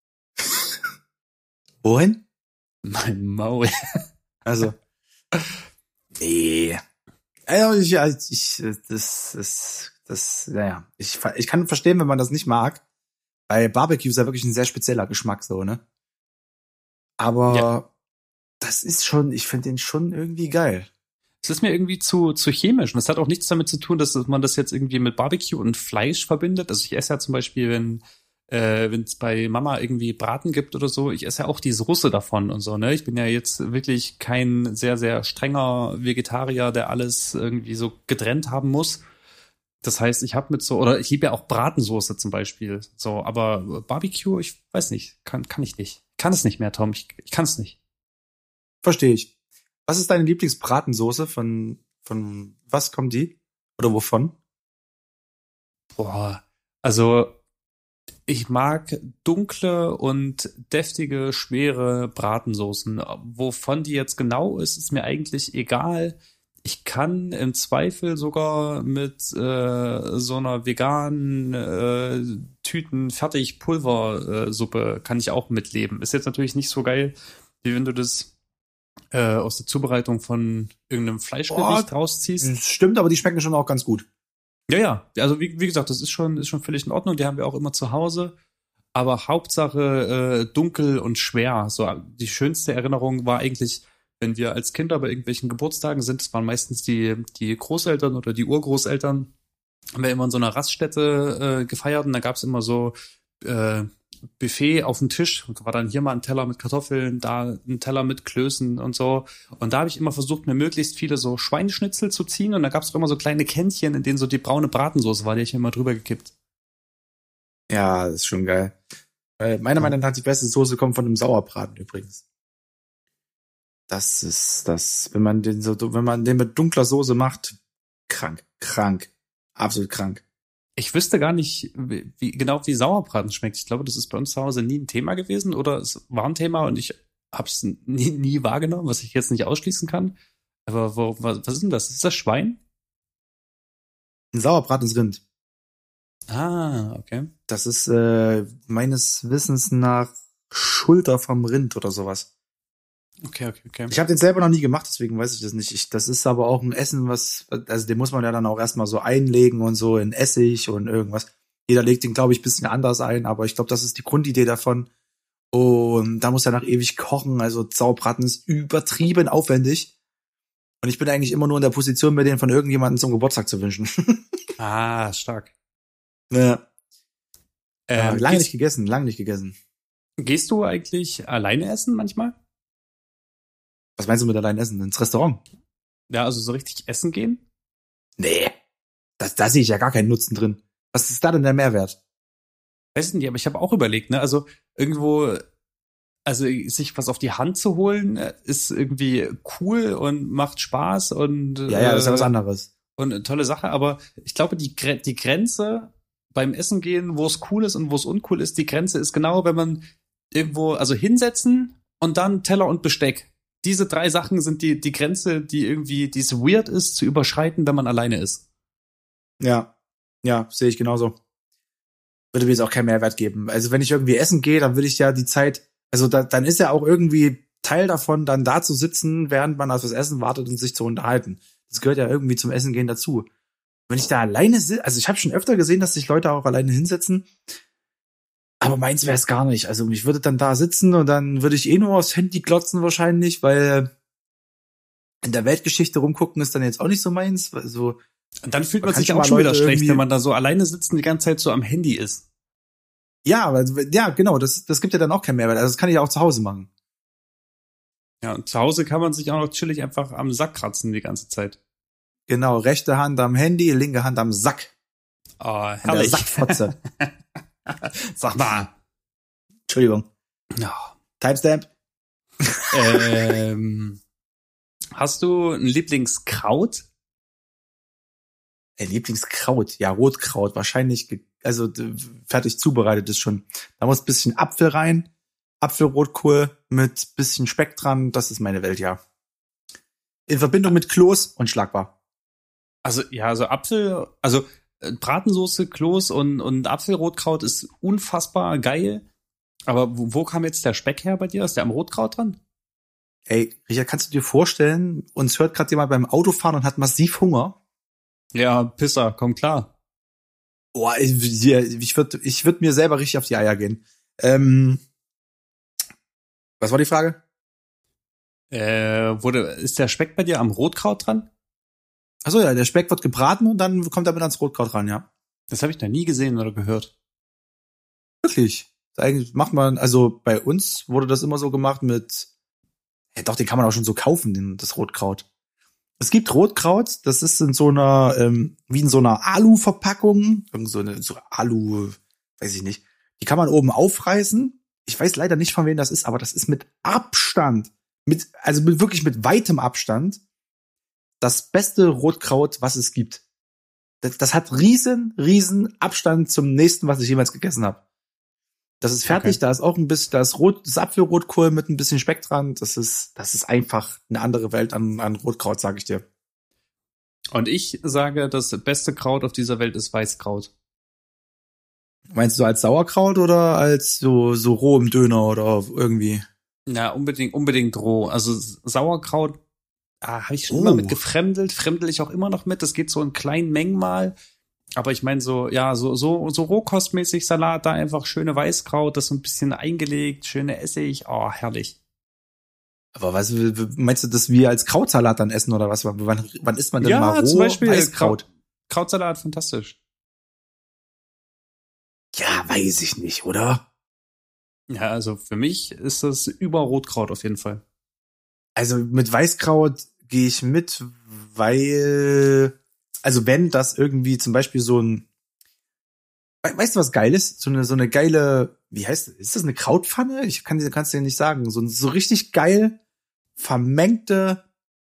Wohin? Mein Maul. Also. Nee. Also ich kann verstehen, wenn man das nicht mag. Weil Barbecue ist ja wirklich ein sehr spezieller Geschmack, so, ne? Aber ja. Das ist schon, ich finde den schon irgendwie geil. Es ist mir irgendwie zu chemisch. Und das hat auch nichts damit zu tun, dass man das jetzt irgendwie mit Barbecue und Fleisch verbindet. Also ich esse ja zum Beispiel, wenn es bei Mama irgendwie Braten gibt oder so, ich esse ja auch die Soße davon und so, ne? Ich bin ja jetzt wirklich kein sehr, sehr strenger Vegetarier, der alles irgendwie so getrennt haben muss. Das heißt, ich liebe ja auch Bratensoße zum Beispiel. So, aber Barbecue, ich weiß nicht, kann ich nicht. Ich kann es nicht mehr, Tom. Ich kann es nicht. Verstehe ich. Was ist deine Lieblingsbratensoße? Von was kommt die? Oder wovon? Boah, also ich mag dunkle und deftige, schwere Bratensoßen. Wovon die jetzt genau ist mir eigentlich egal. Ich kann im Zweifel sogar mit so einer veganen Tüten-Fertig-Pulversuppe kann ich auch mitleben. Ist jetzt natürlich nicht so geil, wie wenn du das aus der Zubereitung von irgendeinem Fleischgericht rausziehst. Stimmt, aber die schmecken schon auch ganz gut. Ja. Also wie gesagt, das ist schon völlig in Ordnung. Die haben wir auch immer zu Hause. Aber Hauptsache dunkel und schwer. So die schönste Erinnerung war eigentlich, wenn wir als Kinder bei irgendwelchen Geburtstagen sind. Das waren meistens die Großeltern oder die Urgroßeltern. Haben wir immer in so einer Raststätte gefeiert und da gab's immer so Buffet auf dem Tisch, war dann hier mal ein Teller mit Kartoffeln, da ein Teller mit Klößen und so. Und da habe ich immer versucht, mir möglichst viele so Schweineschnitzel zu ziehen. Und da gab es auch immer so kleine Kännchen, in denen so die braune Bratensoße war, die ich mir immer drüber gekippt. Ja, das ist schon geil. Meiner Meinung nach die beste Soße kommt von einem Sauerbraten übrigens. Das ist das, wenn man den mit dunkler Soße macht, krank, absolut krank. Ich wüsste gar nicht, wie Sauerbraten schmeckt. Ich glaube, das ist bei uns zu Hause nie ein Thema gewesen oder es war ein Thema und ich habe es nie wahrgenommen, was ich jetzt nicht ausschließen kann. Aber was ist denn das? Ist das Schwein? Ein Sauerbraten ist Rind. Ah, okay. Das ist meines Wissens nach Schulter vom Rind oder sowas. Okay. Ich habe den selber noch nie gemacht, deswegen weiß ich das nicht. Das ist aber auch ein Essen, den muss man ja dann auch erstmal so einlegen und so in Essig und irgendwas. Jeder legt den, glaube ich, ein bisschen anders ein, aber ich glaube, das ist die Grundidee davon. Und da muss ja nach ewig kochen, also Sauerbraten ist übertrieben aufwendig. Und ich bin eigentlich immer nur in der Position, mir den von irgendjemandem zum Geburtstag zu wünschen. Ah, stark. Ja. Lange nicht gegessen. Gehst du eigentlich alleine essen manchmal? Was meinst du mit allein essen? Ins Restaurant? Ja, also so richtig essen gehen? Nee. Da sehe ich ja gar keinen Nutzen drin. Was ist da denn der Mehrwert? Weiß nicht, aber ich habe auch überlegt, ne? Also irgendwo, also sich was auf die Hand zu holen, ist irgendwie cool und macht Spaß und ja, das ist ja was anderes. und eine tolle Sache, aber ich glaube, die Grenze beim Essen gehen, wo es cool ist und wo es uncool ist, die Grenze ist genau, wenn man irgendwo, also hinsetzen und dann Teller und Besteck. Diese 3 Sachen sind die Grenze, die es weird ist, zu überschreiten, wenn man alleine ist. Ja, sehe ich genauso. Würde mir jetzt auch keinen Mehrwert geben. Also wenn ich irgendwie essen gehe, dann will ich ja die Zeit, also dann ist ja auch irgendwie Teil davon, dann da zu sitzen, während man auf das Essen wartet und sich zu unterhalten. Das gehört ja irgendwie zum Essen gehen dazu. Wenn ich da alleine sitze, also ich habe schon öfter gesehen, dass sich Leute auch alleine hinsetzen, aber meins wäre es gar nicht. Also ich würde dann da sitzen und dann würde ich nur aufs Handy glotzen wahrscheinlich, weil in der Weltgeschichte rumgucken ist dann jetzt auch nicht so meins. Also und dann fühlt man sich auch schon wieder schlecht, wenn man da so alleine sitzt und die ganze Zeit so am Handy ist. Ja, genau, das gibt ja dann auch keinen Mehrwert. Also das kann ich ja auch zu Hause machen. Ja, und zu Hause kann man sich auch noch chillig einfach am Sack kratzen die ganze Zeit. Genau, rechte Hand am Handy, linke Hand am Sack. Oh, herrlich. An der Sackfotze. Sag mal. Entschuldigung. Ja. Timestamp. Hast du ein Lieblingskraut? Lieblingskraut, ja, Rotkraut, wahrscheinlich, fertig zubereitet ist schon. Da muss ein bisschen Apfel rein, Apfelrotkohl mit bisschen Speck dran, das ist meine Welt, ja. In Verbindung mit Kloß unschlagbar. Also, ja, Bratensoße, Kloß und Apfelrotkraut ist unfassbar geil. Aber wo kam jetzt der Speck her bei dir? Ist der am Rotkraut dran? Ey, Richard, kannst du dir vorstellen, uns hört gerade jemand beim Autofahren und hat massiv Hunger? Ja, Pisser, komm klar. Boah, ich würd mir selber richtig auf die Eier gehen. Was war die Frage? Ist der Speck bei dir am Rotkraut dran? Achso, ja, der Speck wird gebraten und dann kommt er mit ans Rotkraut ran, ja. Das habe ich noch nie gesehen oder gehört. Wirklich? Eigentlich macht man, also bei uns wurde das immer so gemacht mit, ja doch, den kann man auch schon so kaufen, das Rotkraut. Es gibt Rotkraut, das ist in so einer, wie in so einer Alu-Verpackung, so Alu, weiß ich nicht. Die kann man oben aufreißen. Ich weiß leider nicht, von wem das ist, aber das ist mit Abstand, wirklich mit weitem Abstand, das beste Rotkraut, was es gibt. Das hat riesen Abstand zum nächsten, was ich jemals gegessen habe. Das ist fertig, okay. Da ist auch ein bisschen, das Apfelrotkohl mit ein bisschen Speck dran. Das ist einfach eine andere Welt an Rotkraut, sage ich dir. Und ich sage, das beste Kraut auf dieser Welt ist Weißkraut. Meinst du als Sauerkraut oder als so roh im Döner oder irgendwie? Ja, unbedingt roh. Also Sauerkraut habe ich schon immer mit gefremdelt, fremdel ich auch immer noch mit. Das geht so in kleinen Mengen mal. Aber ich meine so rohkostmäßig Salat, da einfach schöne Weißkraut, das so ein bisschen eingelegt, schöne Essig, oh, herrlich. Aber was meinst du, dass wir als Krautsalat dann essen oder was? Wann isst man denn mal roh zum Beispiel Weißkraut? Krautsalat, fantastisch. Ja, weiß ich nicht, oder? Ja, also für mich ist das über Rotkraut auf jeden Fall. Also mit Weißkraut gehe ich mit, weil, also wenn das irgendwie zum Beispiel so ein, weißt du was geil ist? So eine geile, wie heißt das? Ist das eine Krautpfanne? Kannst dir nicht sagen. So richtig geil vermengte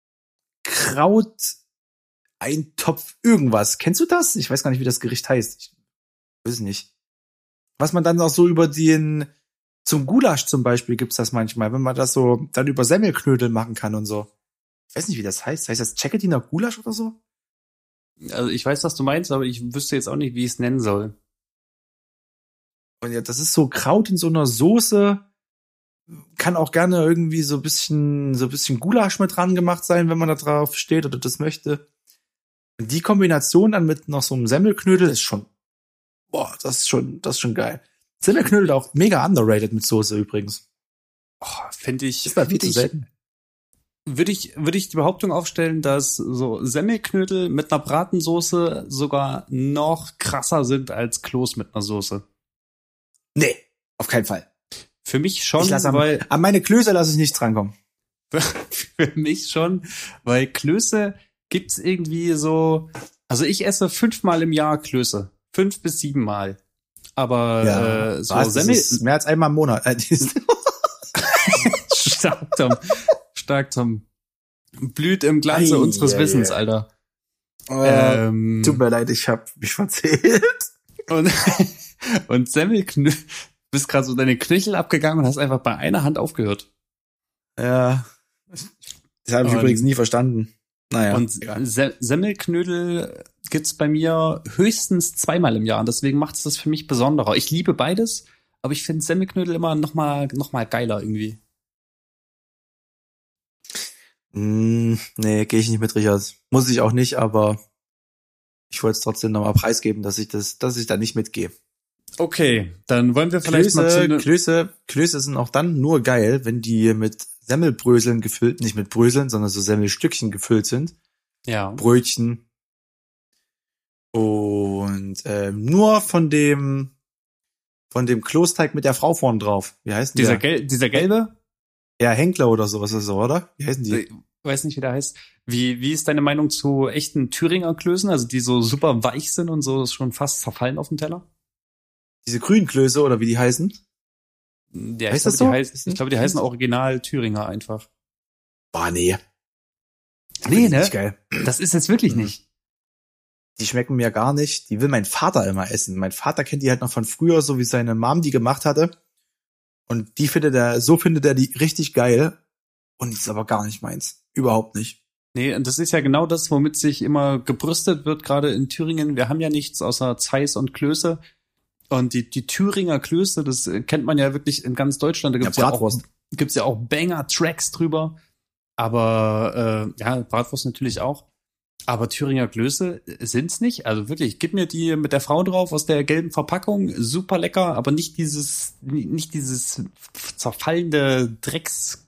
Kraut-Eintopf irgendwas. Kennst du das? Ich weiß gar nicht, wie das Gericht heißt. Ich weiß nicht. Was man dann auch so zum Gulasch zum Beispiel gibt's das manchmal, wenn man das so dann über Semmelknödel machen kann und so. Ich weiß nicht, wie das heißt. Heißt das Tschecketiner Gulasch oder so? Also ich weiß, was du meinst, aber ich wüsste jetzt auch nicht, wie ich es nennen soll. Und ja, das ist so Kraut in so einer Soße. Kann auch gerne irgendwie so ein bisschen Gulasch mit dran gemacht sein, wenn man da drauf steht oder das möchte. Und die Kombination dann mit noch so einem Semmelknödel ist schon, das ist schon geil. Semmelknödel auch mega underrated mit Soße übrigens. Finde ich. Ist mal viel zu selten. Würde ich die Behauptung aufstellen, dass so Semmelknödel mit einer Bratensoße sogar noch krasser sind als Kloß mit einer Soße? Nee, auf keinen Fall. Für mich schon, weil an meine Klöße lasse ich nicht drankommen. Für mich schon, weil Klöße gibt's irgendwie so, also ich esse 5-mal im Jahr Klöße. 5 bis 7 Mal. Aber ja, so Semmel ist mehr als einmal im Monat. Stark, Tom. Blüht im Glanze unseres Wissens, Alter. Tut mir leid, ich habe mich verzählt. Und, und Semmelknödel, bist gerade so deine Knöchel abgegangen und hast einfach bei einer Hand aufgehört. Ja, das habe ich übrigens nie verstanden. Naja. Und Semmelknödel gibt's bei mir höchstens 2-mal im Jahr. Und deswegen macht es das für mich besonderer. Ich liebe beides, aber ich finde Semmelknödel immer noch mal geiler irgendwie. Nee, gehe ich nicht mit, Richard. Muss ich auch nicht, aber ich wollte es trotzdem nochmal preisgeben, dass ich da nicht mitgehe. Okay, dann wollen wir vielleicht Klöße sind auch dann nur geil, wenn die mit Semmelbröseln gefüllt, nicht mit Bröseln, sondern so Semmelstückchen gefüllt sind. Ja. Brötchen. Und nur von dem Kloßteig mit der Frau vorn drauf. Wie heißt dieser der? Dieser gelbe? Ja, Henkler oder sowas ist so, oder? Wie heißen die? Ich weiß nicht, wie der heißt. Wie ist deine Meinung zu echten Thüringer Klößen, also die so super weich sind und so schon fast zerfallen auf dem Teller? Diese grünen Klöße oder wie die heißen? Ja, heißt das so? Ich glaube, die heißen original Thüringer einfach. Boah, nee. Nee, ne? Nicht geil. Das ist jetzt wirklich nicht. Die schmecken mir gar nicht. Die will mein Vater immer essen. Mein Vater kennt die halt noch von früher, so wie seine Mom die gemacht hatte. Und findet er die richtig geil. Und die ist aber gar nicht meins. Überhaupt nicht. Nee, und das ist ja genau das, womit sich immer gebrüstet wird, gerade in Thüringen. Wir haben ja nichts außer Zeiss und Klöße. Und die Thüringer Klöße, das kennt man ja wirklich in ganz Deutschland. Da gibt's ja auch Banger-Tracks drüber. Aber Bratwurst natürlich auch. Aber Thüringer Klöße sind's nicht. Also wirklich, gib mir die mit der Frau drauf aus der gelben Verpackung. Super lecker, aber nicht dieses zerfallende Drecks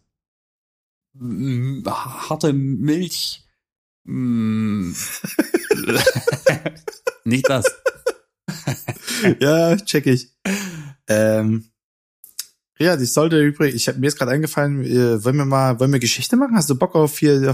harte Milch. Nicht das. Ja, check ich. Ja, ich sollte übrigens, mir ist gerade eingefallen, wollen wir Geschichte machen? Hast du Bock auf wie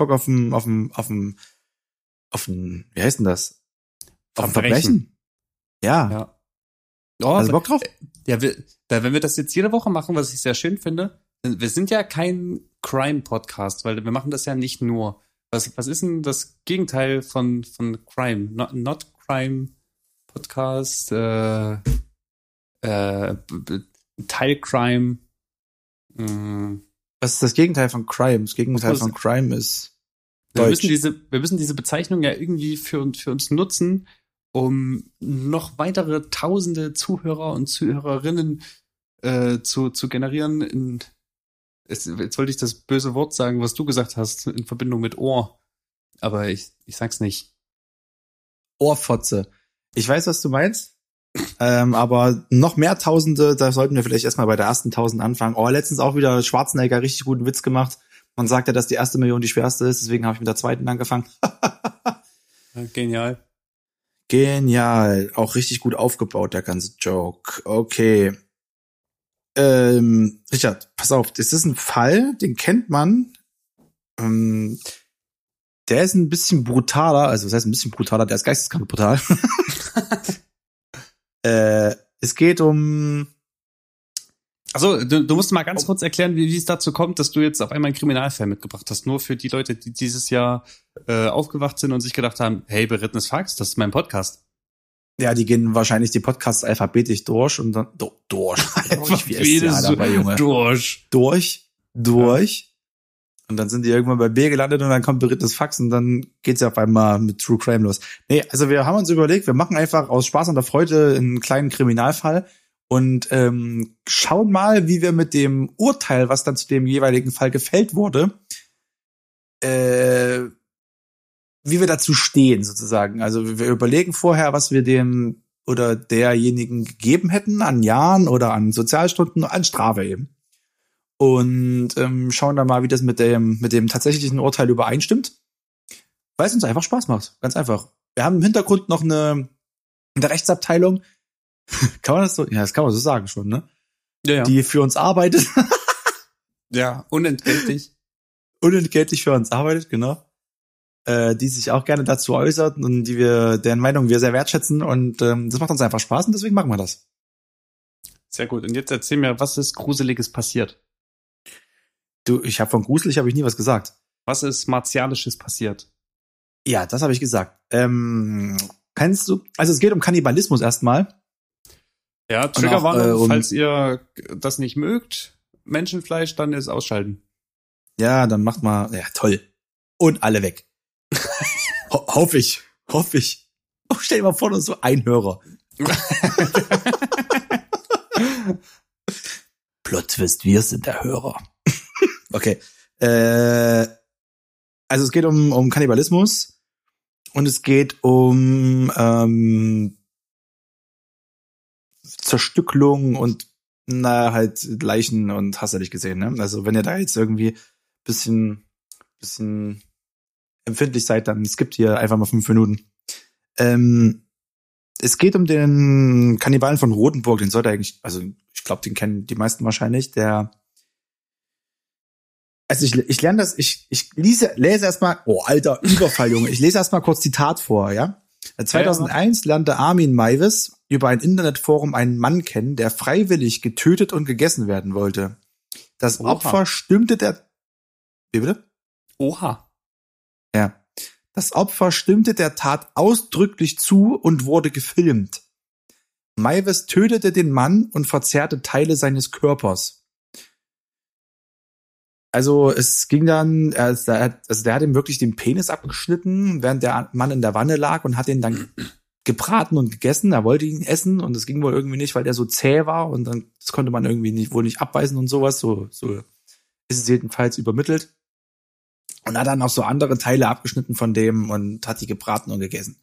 heißt denn das? Auf ein Verbrechen? Ja. Oh, hast du Bock drauf? Ja, wenn wir das jetzt jede Woche machen, was ich sehr schön finde, wir sind ja kein Crime-Podcast, weil wir machen das ja nicht nur. Was ist denn das Gegenteil von Crime? Not Crime Podcast, Teilcrime. Was ist das Gegenteil von Crime? Das Gegenteil von Crime ist Deutsch. Wir müssen diese Bezeichnung ja irgendwie für uns nutzen, um noch weitere tausende Zuhörer und Zuhörerinnen zu generieren. Jetzt wollte ich das böse Wort sagen, was du gesagt hast, in Verbindung mit Ohr. Aber ich sag's nicht. Ohrfotze. Ich weiß, was du meinst. Aber noch mehr Tausende, da sollten wir vielleicht erstmal bei der ersten 1000 anfangen. Oh, letztens auch wieder Schwarzenegger richtig guten Witz gemacht. Man sagt ja, dass die erste Million die schwerste ist, deswegen habe ich mit der zweiten angefangen. Genial. Genial. Auch richtig gut aufgebaut, der ganze Joke. Okay. Richard, pass auf, das ist ein Fall, den kennt man. Der ist ein bisschen brutaler, also was heißt ein bisschen brutaler, der ist geisteskrank brutal. Es geht um... Also du musst mal ganz kurz erklären, wie es dazu kommt, dass du jetzt auf einmal einen Kriminalfall mitgebracht hast. Nur für die Leute, die dieses Jahr aufgewacht sind und sich gedacht haben, hey, berittenes Fax, das ist mein Podcast. Ja, die gehen wahrscheinlich die Podcasts alphabetisch durch und dann durch. Durch. Und dann sind die irgendwann bei B gelandet und dann kommt berittenes Fax und dann geht's ja auf einmal mit True Crime los. Nee, also wir haben uns überlegt, wir machen einfach aus Spaß und der Freude einen kleinen Kriminalfall und schauen mal, wie wir mit dem Urteil, was dann zu dem jeweiligen Fall gefällt wurde, wie wir dazu stehen sozusagen. Also wir überlegen vorher, was wir dem oder derjenigen gegeben hätten an Jahren oder an Sozialstunden, an Strafe eben. Und schauen dann mal, wie das mit dem tatsächlichen Urteil übereinstimmt. Weil es uns einfach Spaß macht. Ganz einfach. Wir haben im Hintergrund noch eine Rechtsabteilung. Kann man das so? Ja, das kann man so sagen schon, ne? Ja. Die für uns arbeitet. Ja, unentgeltlich. Unentgeltlich für uns arbeitet, genau. Die sich auch gerne dazu äußert und deren Meinung wir sehr wertschätzen. Und das macht uns einfach Spaß und deswegen machen wir das. Sehr gut. Und jetzt erzähl mir, was ist Gruseliges passiert? Du, von gruselig habe ich nie was gesagt. Was ist Martialisches passiert? Ja, das habe ich gesagt. Kennst du, also es geht um Kannibalismus erstmal. Ja, Triggerwarnung, falls ihr das nicht mögt, Menschenfleisch, dann ist ausschalten. Ja, dann macht mal, ja toll. Und alle weg. Hoffe ich. Oh, stell dir mal vor, das ist so ein Hörer. Plot-Twist, wir sind der Hörer. Okay. Also es geht um Kannibalismus und es geht um Zerstückelung und halt Leichen und hast du nicht gesehen, ne? Also wenn ihr da jetzt irgendwie bisschen empfindlich seid, dann skippt hier einfach mal 5 Minuten. Es geht um den Kannibalen von Rotenburg, den sollte eigentlich, also ich glaube, den kennen die meisten wahrscheinlich, also ich lerne das, ich lese erstmal, oh alter Überfall, Junge, ich lese erstmal kurz Zitat vor, ja? 2001 lernte Armin Meiwes über ein Internetforum einen Mann kennen, der freiwillig getötet und gegessen werden wollte. Das Opfer stimmte der... Wie bitte? Oha. Ja. Das Opfer stimmte der Tat ausdrücklich zu und wurde gefilmt. Meiwes tötete den Mann und verzehrte Teile seines Körpers. Also es ging dann, der hat ihm wirklich den Penis abgeschnitten, während der Mann in der Wanne lag und hat ihn dann gebraten und gegessen. Er wollte ihn essen und es ging wohl irgendwie nicht, weil der so zäh war und dann das konnte man irgendwie wohl nicht abbeißen und sowas. So ist es jedenfalls übermittelt. Und hat dann auch so andere Teile abgeschnitten von dem und hat die gebraten und gegessen.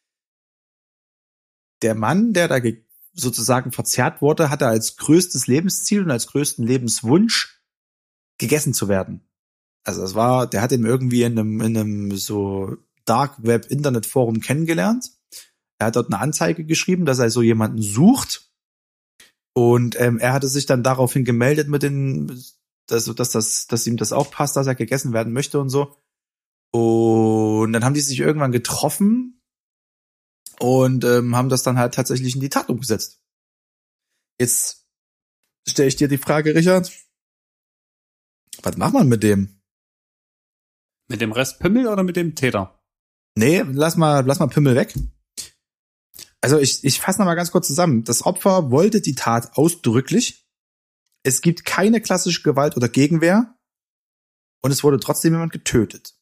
Der Mann, der da sozusagen verzehrt wurde, hatte als größtes Lebensziel und als größten Lebenswunsch gegessen zu werden. Also der hat ihn irgendwie in einem so Dark Web Internet Forum kennengelernt. Er hat dort eine Anzeige geschrieben, dass er so jemanden sucht. Und er hatte sich dann daraufhin gemeldet mit dass ihm das auch passt, dass er gegessen werden möchte und so. Und dann haben die sich irgendwann getroffen und haben das dann halt tatsächlich in die Tat umgesetzt. Jetzt stelle ich dir die Frage, Richard. Was macht man mit dem? Mit dem Rest Pimmel oder mit dem Täter? Nee, lass mal Pimmel weg. Also ich fasse noch mal ganz kurz zusammen. Das Opfer wollte die Tat ausdrücklich. Es gibt keine klassische Gewalt oder Gegenwehr. Und es wurde trotzdem jemand getötet.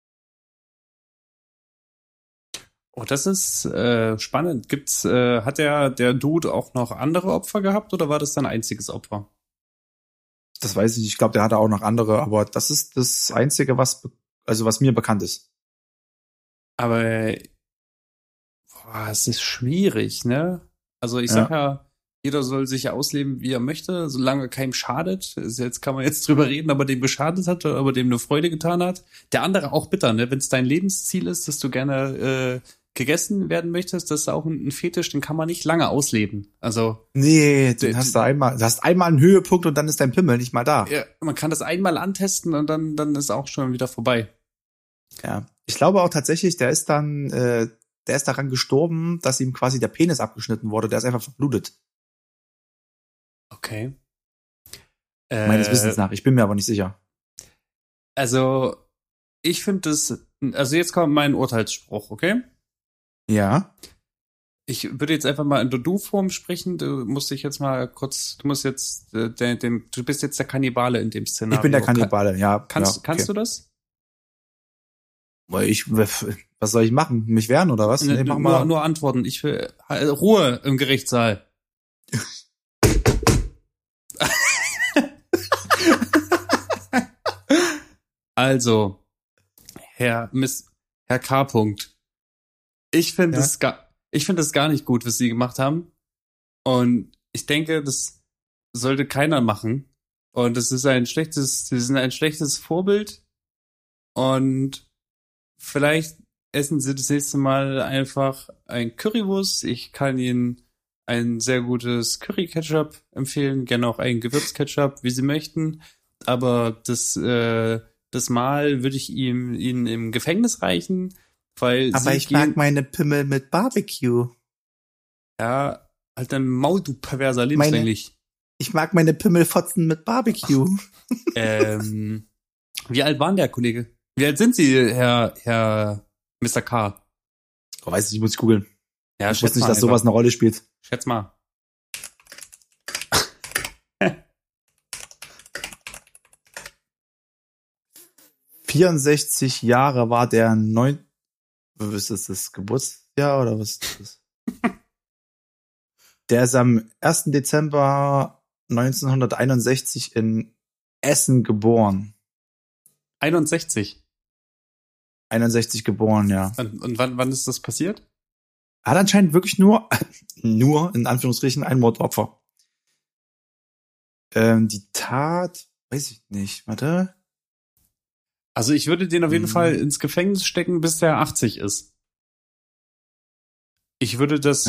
Oh, das ist spannend. Hat der Dude auch noch andere Opfer gehabt oder war das sein einziges Opfer? Das weiß ich nicht. Ich glaube, der hatte auch noch andere, aber das ist das Einzige, was mir bekannt ist. Aber es ist schwierig, ne? Also ich sag ja, jeder soll sich ausleben, wie er möchte, solange keinem schadet. Jetzt kann man jetzt drüber reden, ob er dem geschadet hat oder ob er dem eine Freude getan hat. Der andere auch bitter, ne? Wenn es dein Lebensziel ist, dass du gerne gegessen werden möchtest, das ist auch ein Fetisch, den kann man nicht lange ausleben. Also nee, du hast einmal einen Höhepunkt und dann ist dein Pimmel nicht mal da. Ja, man kann das einmal antesten und dann ist auch schon wieder vorbei. Ja, ich glaube auch tatsächlich, der ist daran gestorben, dass ihm quasi der Penis abgeschnitten wurde. Der ist einfach verblutet. Okay. Meines Wissens nach. Ich bin mir aber nicht sicher. Also ich finde also jetzt kommt mein Urteilsspruch, okay? Ja. Ich würde jetzt einfach mal in der Du-Form sprechen. Du bist jetzt der Kannibale in dem Szenario. Ich bin der Kannibale, ja. Kannst du das? Was soll ich machen? Mich wehren oder was? Nee, nur antworten. Ich will Ruhe im Gerichtssaal. Also, Herr K. -Punkt. Ich finde es gar nicht gut, was Sie gemacht haben. Und ich denke, das sollte keiner machen. Und Sie sind ein schlechtes Vorbild. Und vielleicht essen Sie das nächste Mal einfach ein Currywurst. Ich kann Ihnen ein sehr gutes Curry-Ketchup empfehlen. Gerne auch ein Gewürz-Ketchup, wie Sie möchten. Aber das Mal würde ich Ihnen im Gefängnis reichen. Aber ich mag meine Pimmel mit Barbecue. Ja, halt dein Maul, du perverser lebenslänglich. Ich mag meine Pimmelfotzen mit Barbecue. Wie alt war denn der Kollege? Wie alt sind Sie, Herr Mr. K. Oh, weiß ich nicht, muss ich googeln. Ja, Ich wusste nicht, dass sowas eine Rolle spielt. Schätz mal. 64 Jahre war der ist das Geburtsjahr oder was ist das? Der ist am 1. Dezember 1961 in Essen geboren. 61. 61 geboren, ja. Und wann ist das passiert? Hat anscheinend wirklich nur in Anführungsstrichen ein Mordopfer. Die Tat, weiß ich nicht, warte. Also ich würde den auf jeden Fall ins Gefängnis stecken, bis der 80 ist. Ich würde das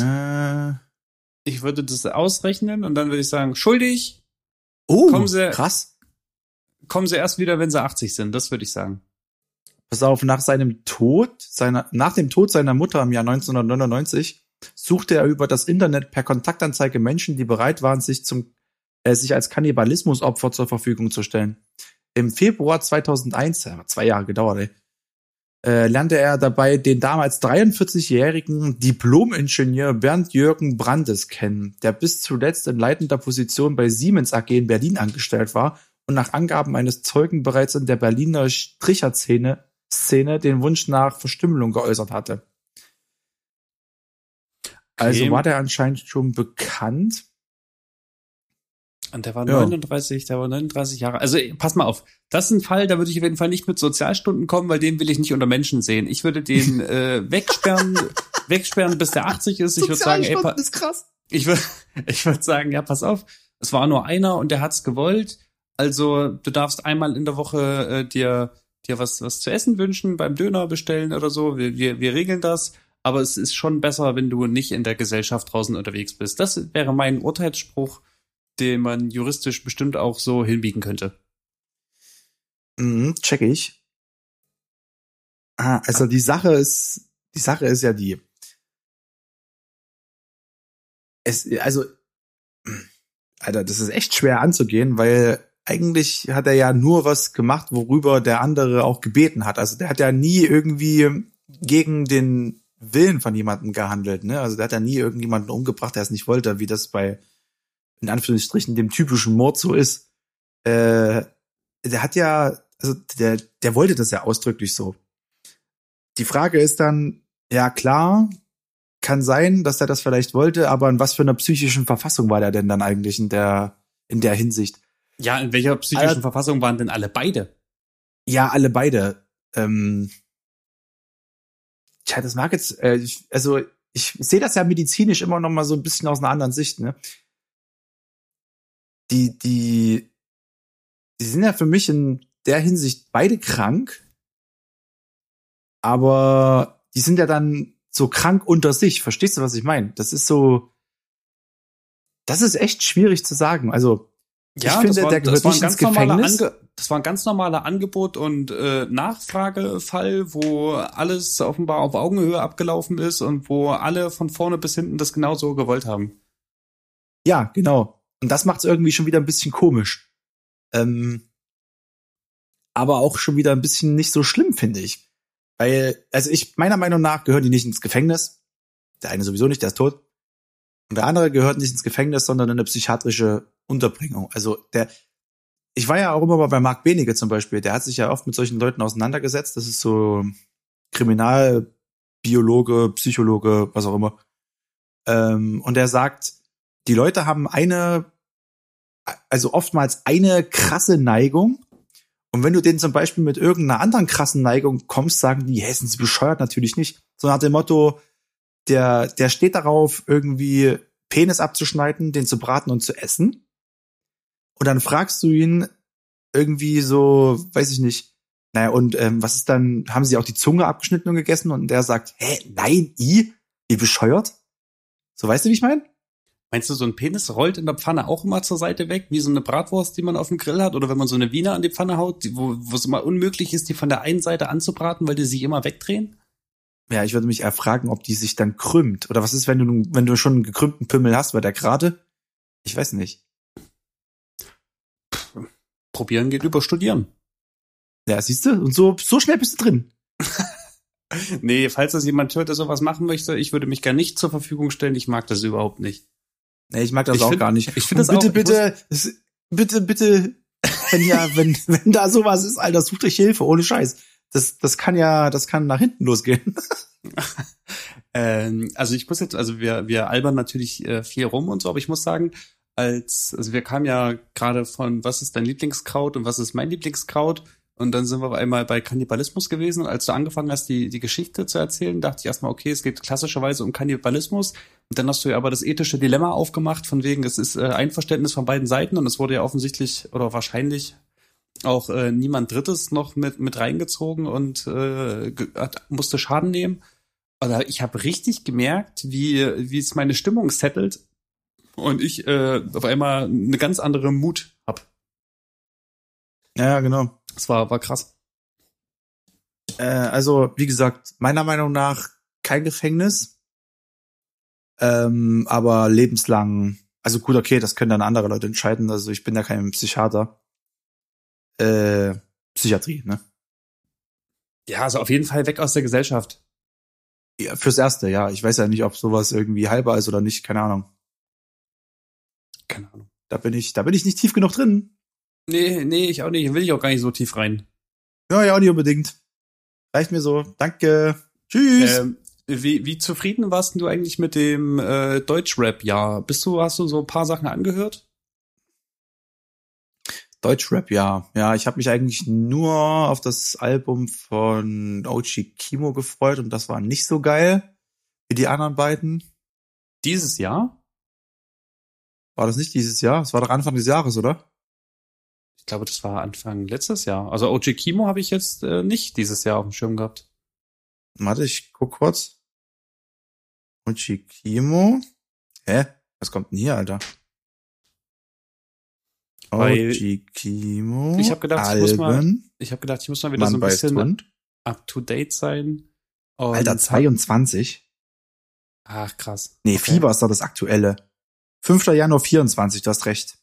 ausrechnen und dann würde ich sagen, schuldig. Krass. Kommen sie erst wieder, wenn sie 80 sind, das würde ich sagen. Pass auf, nach dem Tod seiner Mutter im Jahr 1999 suchte er über das Internet per Kontaktanzeige Menschen, die bereit waren, sich als Kannibalismusopfer zur Verfügung zu stellen. Im Februar 2001, 2 Jahre gedauert, lernte er dabei den damals 43-jährigen Diplom-Ingenieur Bernd-Jürgen Brandes kennen, der bis zuletzt in leitender Position bei Siemens AG in Berlin angestellt war und nach Angaben eines Zeugen bereits in der Berliner Stricherszene den Wunsch nach Verstümmelung geäußert hatte. Also war der anscheinend schon bekannt. Und der war 39 Jahre. Also pass mal auf, das ist ein Fall, da würde ich auf jeden Fall nicht mit Sozialstunden kommen, weil den will ich nicht unter Menschen sehen. Ich würde den wegsperren, bis der 80 ist. Ich würde sagen, ist krass. Ich würde sagen, ja, pass auf, es war nur einer und der hat's gewollt. Also du darfst einmal in der Woche dir was zu essen wünschen, beim Döner bestellen oder so. Wir regeln das. Aber es ist schon besser, wenn du nicht in der Gesellschaft draußen unterwegs bist. Das wäre mein Urteilsspruch, den man juristisch bestimmt auch so hinbiegen könnte. Check ich. Also die Sache ist ja die. Alter, das ist echt schwer anzugehen, weil eigentlich hat er ja nur was gemacht, worüber der andere auch gebeten hat. Also der hat ja nie irgendwie gegen den Willen von jemandem gehandelt, ne? Also der hat ja nie irgendjemanden umgebracht, der es nicht wollte, wie das bei, in Anführungsstrichen, dem typischen Mord so ist. Der hat ja, also der wollte das ja ausdrücklich so. Die Frage ist dann, ja klar, kann sein, dass er das vielleicht wollte, aber in was für einer psychischen Verfassung war der denn dann eigentlich in der Hinsicht? Ja, in welcher psychischen Verfassung waren denn alle beide? Ja, alle beide. Das mag jetzt, ich sehe das ja medizinisch immer noch mal so ein bisschen aus einer anderen Sicht, ne? Die sind ja für mich in der Hinsicht beide krank, aber die sind ja dann so krank unter sich. Verstehst du, was ich meine? Das ist echt schwierig zu sagen. Also, ja, ich finde, der gehört nicht ins Gefängnis. Das war ein ganz normaler Angebot- und Nachfragefall, wo alles offenbar auf Augenhöhe abgelaufen ist und wo alle von vorne bis hinten das genauso gewollt haben. Ja, genau. Und das macht es irgendwie schon wieder ein bisschen komisch. Aber auch schon wieder ein bisschen nicht so schlimm, finde ich. Weil, also meiner Meinung nach gehören die nicht ins Gefängnis. Der eine sowieso nicht, der ist tot. Und der andere gehört nicht ins Gefängnis, sondern in eine psychiatrische Unterbringung. Also ich war ja auch immer mal bei Marc Benecke zum Beispiel. Der hat sich ja oft mit solchen Leuten auseinandergesetzt. Das ist so Kriminalbiologe, Psychologe, was auch immer. Und er sagt, die Leute haben oftmals eine krasse Neigung. Und wenn du denen zum Beispiel mit irgendeiner anderen krassen Neigung kommst, sagen die, hey, sind sie bescheuert? Natürlich nicht. So nach dem Motto, der steht darauf, irgendwie Penis abzuschneiden, den zu braten und zu essen. Und dann fragst du ihn irgendwie so, weiß ich nicht, naja, und was ist dann, haben sie auch die Zunge abgeschnitten und gegessen? Und der sagt, nein, wie bescheuert? So, weißt du, wie ich meine? Meinst du, so ein Penis rollt in der Pfanne auch immer zur Seite weg, wie so eine Bratwurst, die man auf dem Grill hat? Oder wenn man so eine Wiener an die Pfanne haut, wo es immer unmöglich ist, die von der einen Seite anzubraten, weil die sich immer wegdrehen? Ja, ich würde mich eher fragen, ob die sich dann krümmt. Oder was ist, wenn du schon einen gekrümmten Pimmel hast, weil der gerade? Ich weiß nicht. Probieren geht über Studieren. Ja, siehst du? Und so schnell bist du drin. Nee, falls das jemand hört, der sowas machen möchte, ich würde mich gar nicht zur Verfügung stellen. Ich mag das überhaupt nicht. Nee, ich mag das auch gar nicht. Ich finde das bitte, auch. bitte, wenn da sowas ist, Alter, sucht euch Hilfe, ohne Scheiß. Das kann nach hinten losgehen. Also ich muss jetzt, also wir albern natürlich viel rum und so, aber ich muss sagen, also wir kamen ja gerade von, was ist dein Lieblingskraut und was ist mein Lieblingskraut? Und dann sind wir einmal bei Kannibalismus gewesen. Und als du angefangen hast, die Geschichte zu erzählen, dachte ich erstmal, okay, es geht klassischerweise um Kannibalismus. Und dann hast du ja aber das ethische Dilemma aufgemacht, von wegen, es ist Einverständnis von beiden Seiten und es wurde ja offensichtlich oder wahrscheinlich auch niemand Drittes noch mit reingezogen und musste Schaden nehmen. Oder ich habe richtig gemerkt, wie es meine Stimmung settelt und ich auf einmal eine ganz andere Mut hab. Ja, genau. Das war krass. Also, wie gesagt, meiner Meinung nach kein Gefängnis, aber lebenslang. Also gut, okay, das können dann andere Leute entscheiden. Also ich bin ja kein Psychiater. Psychiatrie, ne? Ja, also auf jeden Fall weg aus der Gesellschaft. Ja, fürs Erste, ja. Ich weiß ja nicht, ob sowas irgendwie heilbar ist oder nicht. Keine Ahnung. Keine Ahnung. Da bin ich nicht tief genug drin. Nee, ich auch nicht. Will ich auch gar nicht so tief rein. Ja, auch nicht unbedingt. Reicht mir so. Danke. Tschüss. Wie zufrieden warst du eigentlich mit dem Deutschrap-Jahr? Hast du so ein paar Sachen angehört? Deutschrap, ja. Ja, ich habe mich eigentlich nur auf das Album von OG Kimo gefreut und das war nicht so geil wie die anderen beiden. Dieses Jahr? War das nicht dieses Jahr? Das war doch Anfang des Jahres, oder? Ich glaube, das war Anfang letztes Jahr. Also OG Kimo habe ich jetzt nicht dieses Jahr auf dem Schirm gehabt. Warte, ich guck kurz. OG Kimo. Hä? Was kommt denn hier, Alter? OG Kimo. Ich habe gedacht, ich muss mal wieder so ein bisschen up to date sein. Und Alter, 22? Ach, krass. Nee, okay. Fieber ist doch das Aktuelle. 5. Januar 24, du hast recht.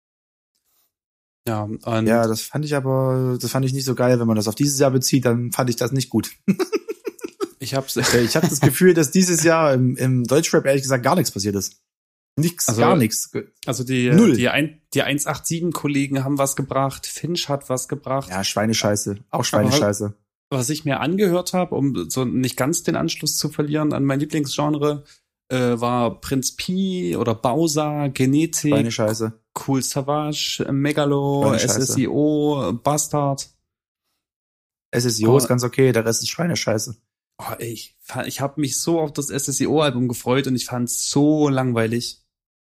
Ja, und ja, das fand ich nicht so geil. Wenn man das auf dieses Jahr bezieht, dann fand ich das nicht gut. Ich hab das Gefühl, dass dieses Jahr im Deutschrap ehrlich gesagt gar nichts passiert ist. Gar nichts. Also die 187-Kollegen haben was gebracht, Finch hat was gebracht. Ja, Schweinescheiße. Auch Schweinescheiße. Was ich mir angehört habe, um so nicht ganz den Anschluss zu verlieren an mein Lieblingsgenre, war Prinz Pi oder Bowser, Genetik, Schweinescheiße. Cool Savage, Megalo, SSIO, Bastard. SSIO ist ganz okay, der Rest ist Schweinescheiße. Oh, ich habe mich so auf das SSIO-Album gefreut und ich fand es so langweilig.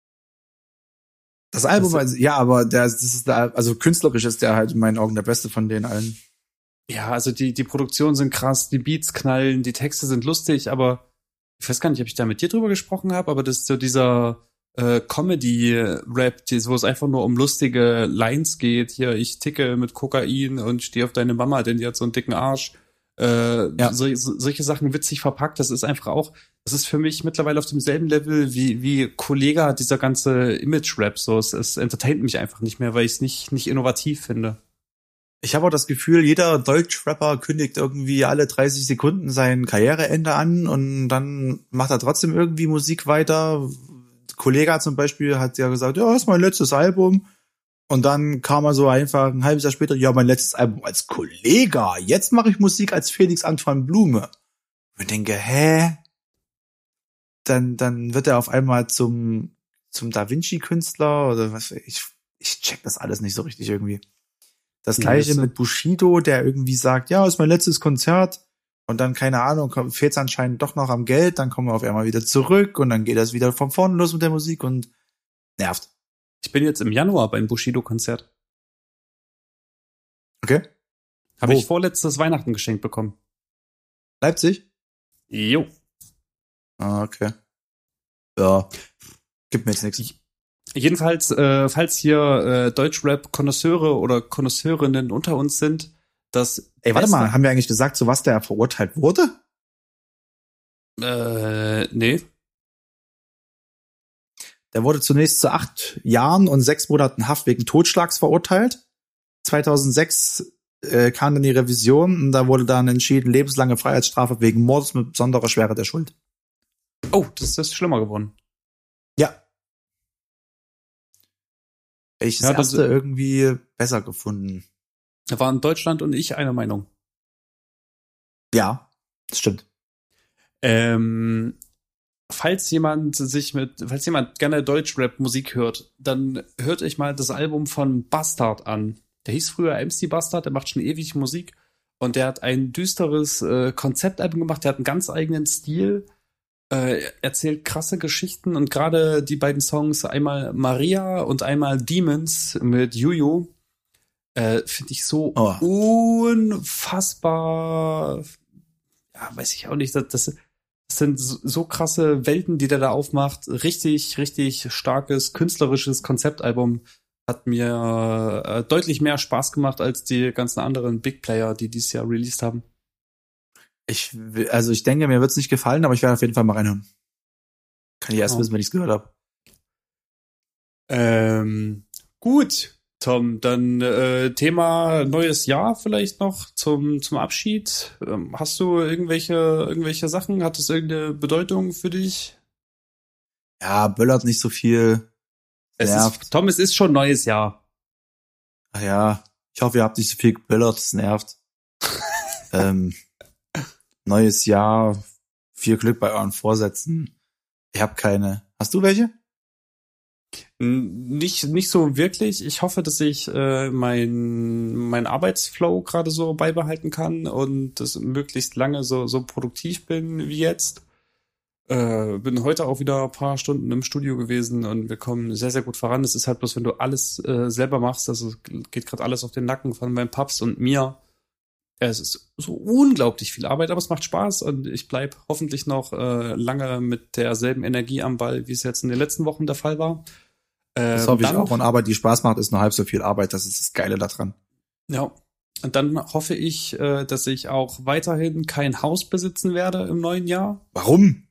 Das Album, aber also künstlerisch ist der halt in meinen Augen der beste von den allen. Ja, also die Produktionen sind krass, die Beats knallen, die Texte sind lustig, aber ich weiß gar nicht, ob ich da mit dir drüber gesprochen habe, aber das ist so dieser Comedy-Rap, wo es einfach nur um lustige Lines geht. Hier, ich ticke mit Kokain und stehe auf deine Mama, denn die hat so einen dicken Arsch. Solche Sachen witzig verpackt, das ist für mich mittlerweile auf demselben Level wie Kollega, dieser ganze Image-Rap, so, es entertaint mich einfach nicht mehr, weil ich es nicht innovativ finde. Ich habe auch das Gefühl, jeder Deutsch-Rapper kündigt irgendwie alle 30 Sekunden sein Karriereende an und dann macht er trotzdem irgendwie Musik weiter. Kollega zum Beispiel hat ja gesagt, ja, das ist mein letztes Album. Und dann kam er so einfach ein halbes Jahr später, ja, mein letztes Album als Kollega. Jetzt mache ich Musik als Felix Antoine Blume. Und ich denke, hä? Dann wird er auf einmal zum Da Vinci-Künstler oder was? Ich check das alles nicht so richtig irgendwie. Das Gleiche mit Bushido, der irgendwie sagt, ja, ist mein letztes Konzert. Und dann, keine Ahnung, fehlt es anscheinend doch noch am Geld. Dann kommen wir auf einmal wieder zurück und dann geht das wieder von vorne los mit der Musik und nervt. Ich bin jetzt im Januar beim Bushido-Konzert. Okay. Habe ich vorletztes Weihnachten geschenkt bekommen. Leipzig? Jo. Ah, okay. Ja, gibt mir jetzt nichts. Jedenfalls, falls hier Deutschrap-Konnoisseure oder Konnoisseurinnen unter uns sind, das... Ey, warte mal, haben wir eigentlich gesagt, zu was der verurteilt wurde? Nee. Der wurde zunächst zu 8 Jahren und 6 Monaten Haft wegen Totschlags verurteilt. 2006 kam dann die Revision und da wurde dann entschieden, lebenslange Freiheitsstrafe wegen Mordes mit besonderer Schwere der Schuld. Oh, das ist schlimmer geworden. Ja. Ich das Ja, das- erste irgendwie besser gefunden. Da waren Deutschland und ich einer Meinung. Ja, das stimmt. Falls jemand gerne Deutschrap-Musik hört, dann hört euch mal das Album von Bastard an. Der hieß früher MC Bastard, der macht schon ewig Musik und der hat ein düsteres Konzeptalbum gemacht, der hat einen ganz eigenen Stil, erzählt krasse Geschichten und gerade die beiden Songs, einmal Maria und einmal Demons mit Juju, finde ich so unfassbar, ja, weiß ich auch nicht, das sind so krasse Welten, die der da aufmacht. Richtig, richtig starkes, künstlerisches Konzeptalbum. Hat mir deutlich mehr Spaß gemacht als die ganzen anderen Big Player, die dieses Jahr released haben. Ich denke, mir wird's nicht gefallen, aber ich werde auf jeden Fall mal reinhören. Kann ich erst wissen, wenn ich's gehört habe. Gut, Tom, dann Thema neues Jahr vielleicht noch zum Abschied. Hast du irgendwelche Sachen? Hat das irgendeine Bedeutung für dich? Ja, böllert nicht so viel. Tom, es ist schon neues Jahr. Ach ja, ich hoffe, ihr habt nicht so viel geböllert, das nervt. Neues Jahr, viel Glück bei euren Vorsätzen. Ich habe keine. Hast du welche? Nicht so wirklich. Ich hoffe, dass ich mein Arbeitsflow gerade so beibehalten kann und das möglichst lange so produktiv bin wie jetzt. Bin heute auch wieder ein paar Stunden im Studio gewesen und wir kommen sehr, sehr gut voran. Es ist halt bloß, wenn du alles selber machst, also geht gerade alles auf den Nacken von meinem Papst und mir. Es ist so unglaublich viel Arbeit, aber es macht Spaß und ich bleib hoffentlich noch lange mit derselben Energie am Ball, wie es jetzt in den letzten Wochen der Fall war. Das hoffe ich auch. Und Arbeit, die Spaß macht, ist nur halb so viel Arbeit. Das ist das Geile daran. Ja. Und dann hoffe ich, dass ich auch weiterhin kein Haus besitzen werde im neuen Jahr. Warum?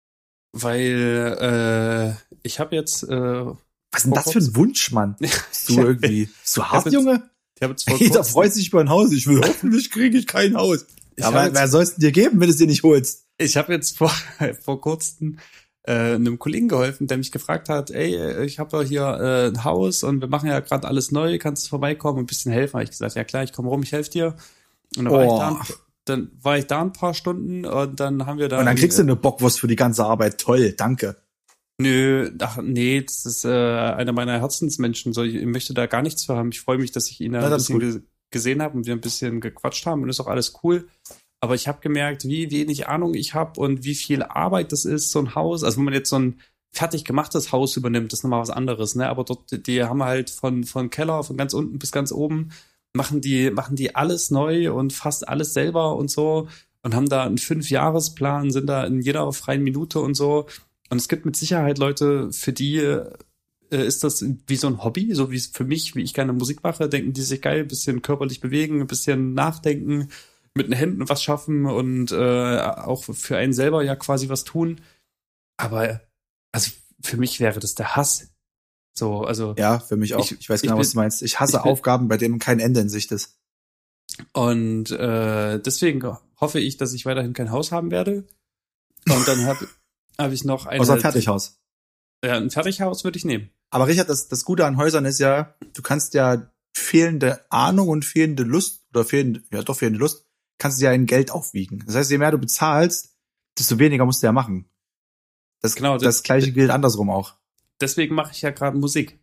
Weil ich habe jetzt was ist denn das für ein Wunsch, Mann? Du irgendwie so hart, Junge? Jeder freut sich über ein Haus. Ich will hoffentlich kriege ich kein Haus. Aber wer soll es denn dir geben, wenn du es dir nicht holst? Ich habe jetzt vor kurzem einem Kollegen geholfen, der mich gefragt hat, ey, ich habe hier ein Haus und wir machen ja gerade alles neu, kannst du vorbeikommen und ein bisschen helfen? Habe ich gesagt, ja klar, ich komme rum, ich helfe dir. Und dann war ich da ein paar Stunden und dann haben wir da... Und dann kriegst du eine Bockwurst für die ganze Arbeit. Toll, danke. Nee, das ist einer meiner Herzensmenschen. Ich möchte da gar nichts für haben. Ich freue mich, dass ich ihn da ein bisschen gesehen habe und wir ein bisschen gequatscht haben und ist auch alles cool. Aber ich habe gemerkt, wie wenig Ahnung ich habe und wie viel Arbeit das ist, so ein Haus. Also wenn man jetzt so ein fertig gemachtes Haus übernimmt, das ist nochmal was anderes, ne? Aber dort, die haben halt von Keller, von ganz unten bis ganz oben, machen die alles neu und fast alles selber und so und haben da einen 5-Jahresplan, sind da in jeder freien Minute und so. Und es gibt mit Sicherheit Leute, für die ist das wie so ein Hobby, so wie es für mich, wie ich gerne Musik mache, denken die sich geil, ein bisschen körperlich bewegen, ein bisschen nachdenken, mit den Händen was schaffen und auch für einen selber ja quasi was tun. Aber also für mich wäre das der Hass. So, also ja, für mich auch. Ich weiß genau, was du meinst. Ich hasse Aufgaben, bei denen kein Ende in Sicht ist. Und deswegen hoffe ich, dass ich weiterhin kein Haus haben werde. Und dann habe ich noch ein Fertighaus. Ja, ein Fertighaus würde ich nehmen. Aber Richard, das Gute an Häusern ist ja, du kannst ja fehlende Ahnung und fehlende Lust fehlende Lust, kannst du ja in Geld aufwiegen. Das heißt, je mehr du bezahlst, desto weniger musst du ja machen. Das Gleiche gilt andersrum auch. Deswegen mache ich ja gerade Musik.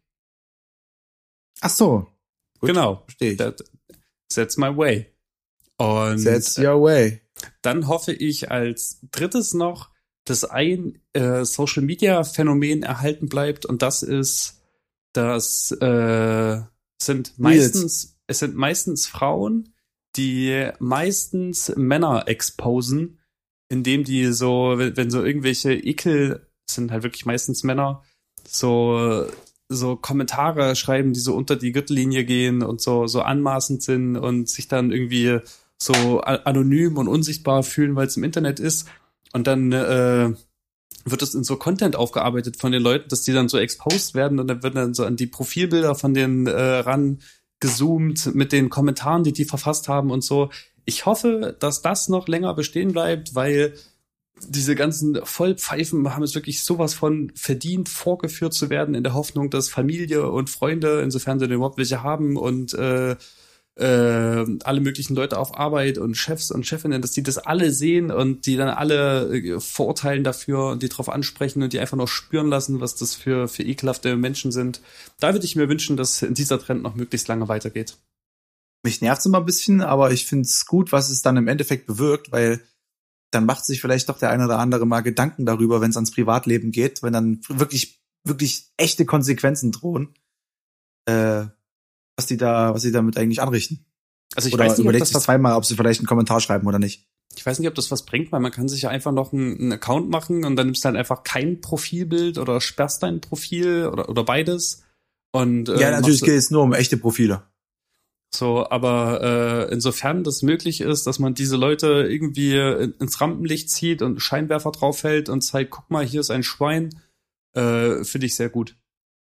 Ach so. Gut, genau. Verstehe ich. That's my way. Und that's your way. Dann hoffe ich als drittes noch, dass ein Social-Media-Phänomen erhalten bleibt und das ist, dass es sind meistens Frauen, die meistens Männer exposen, indem die so, wenn so irgendwelche sind halt wirklich meistens Männer, so Kommentare schreiben, die so unter die Gürtellinie gehen und so anmaßend sind und sich dann irgendwie so anonym und unsichtbar fühlen, weil es im Internet ist. Und dann wird es in so Content aufgearbeitet von den Leuten, dass die dann so exposed werden und dann wird dann so an die Profilbilder von denen gezoomt mit den Kommentaren, die verfasst haben und so. Ich hoffe, dass das noch länger bestehen bleibt, weil diese ganzen Vollpfeifen haben es wirklich sowas von verdient, vorgeführt zu werden, in der Hoffnung, dass Familie und Freunde, insofern sie denn überhaupt welche haben, und alle möglichen Leute auf Arbeit und Chefs und Chefinnen, dass die das alle sehen und die dann alle verurteilen dafür und die drauf ansprechen und die einfach nur spüren lassen, was das für ekelhafte Menschen sind. Da würde ich mir wünschen, dass dieser Trend noch möglichst lange weitergeht. Mich nervt's immer ein bisschen, aber ich find's gut, was es dann im Endeffekt bewirkt, weil dann macht sich vielleicht doch der eine oder andere mal Gedanken darüber, wenn es ans Privatleben geht, wenn dann wirklich, wirklich echte Konsequenzen drohen, was die damit eigentlich anrichten. Also ich oder weiß nicht, überlegt sich zweimal, ob sie vielleicht einen Kommentar schreiben oder nicht. Ich weiß nicht, ob das was bringt, weil man kann sich ja einfach noch einen Account machen und dann nimmst du halt einfach kein Profilbild oder sperrst dein Profil oder beides. Und ja, natürlich geht es nur um echte Profile. So, aber insofern das möglich ist, dass man diese Leute irgendwie ins Rampenlicht zieht und Scheinwerfer draufhält und zeigt, guck mal, hier ist ein Schwein, finde ich sehr gut.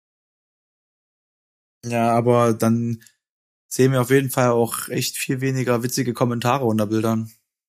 Ja, aber dann sehen wir auf jeden Fall auch echt viel weniger witzige Kommentare unter Bildern.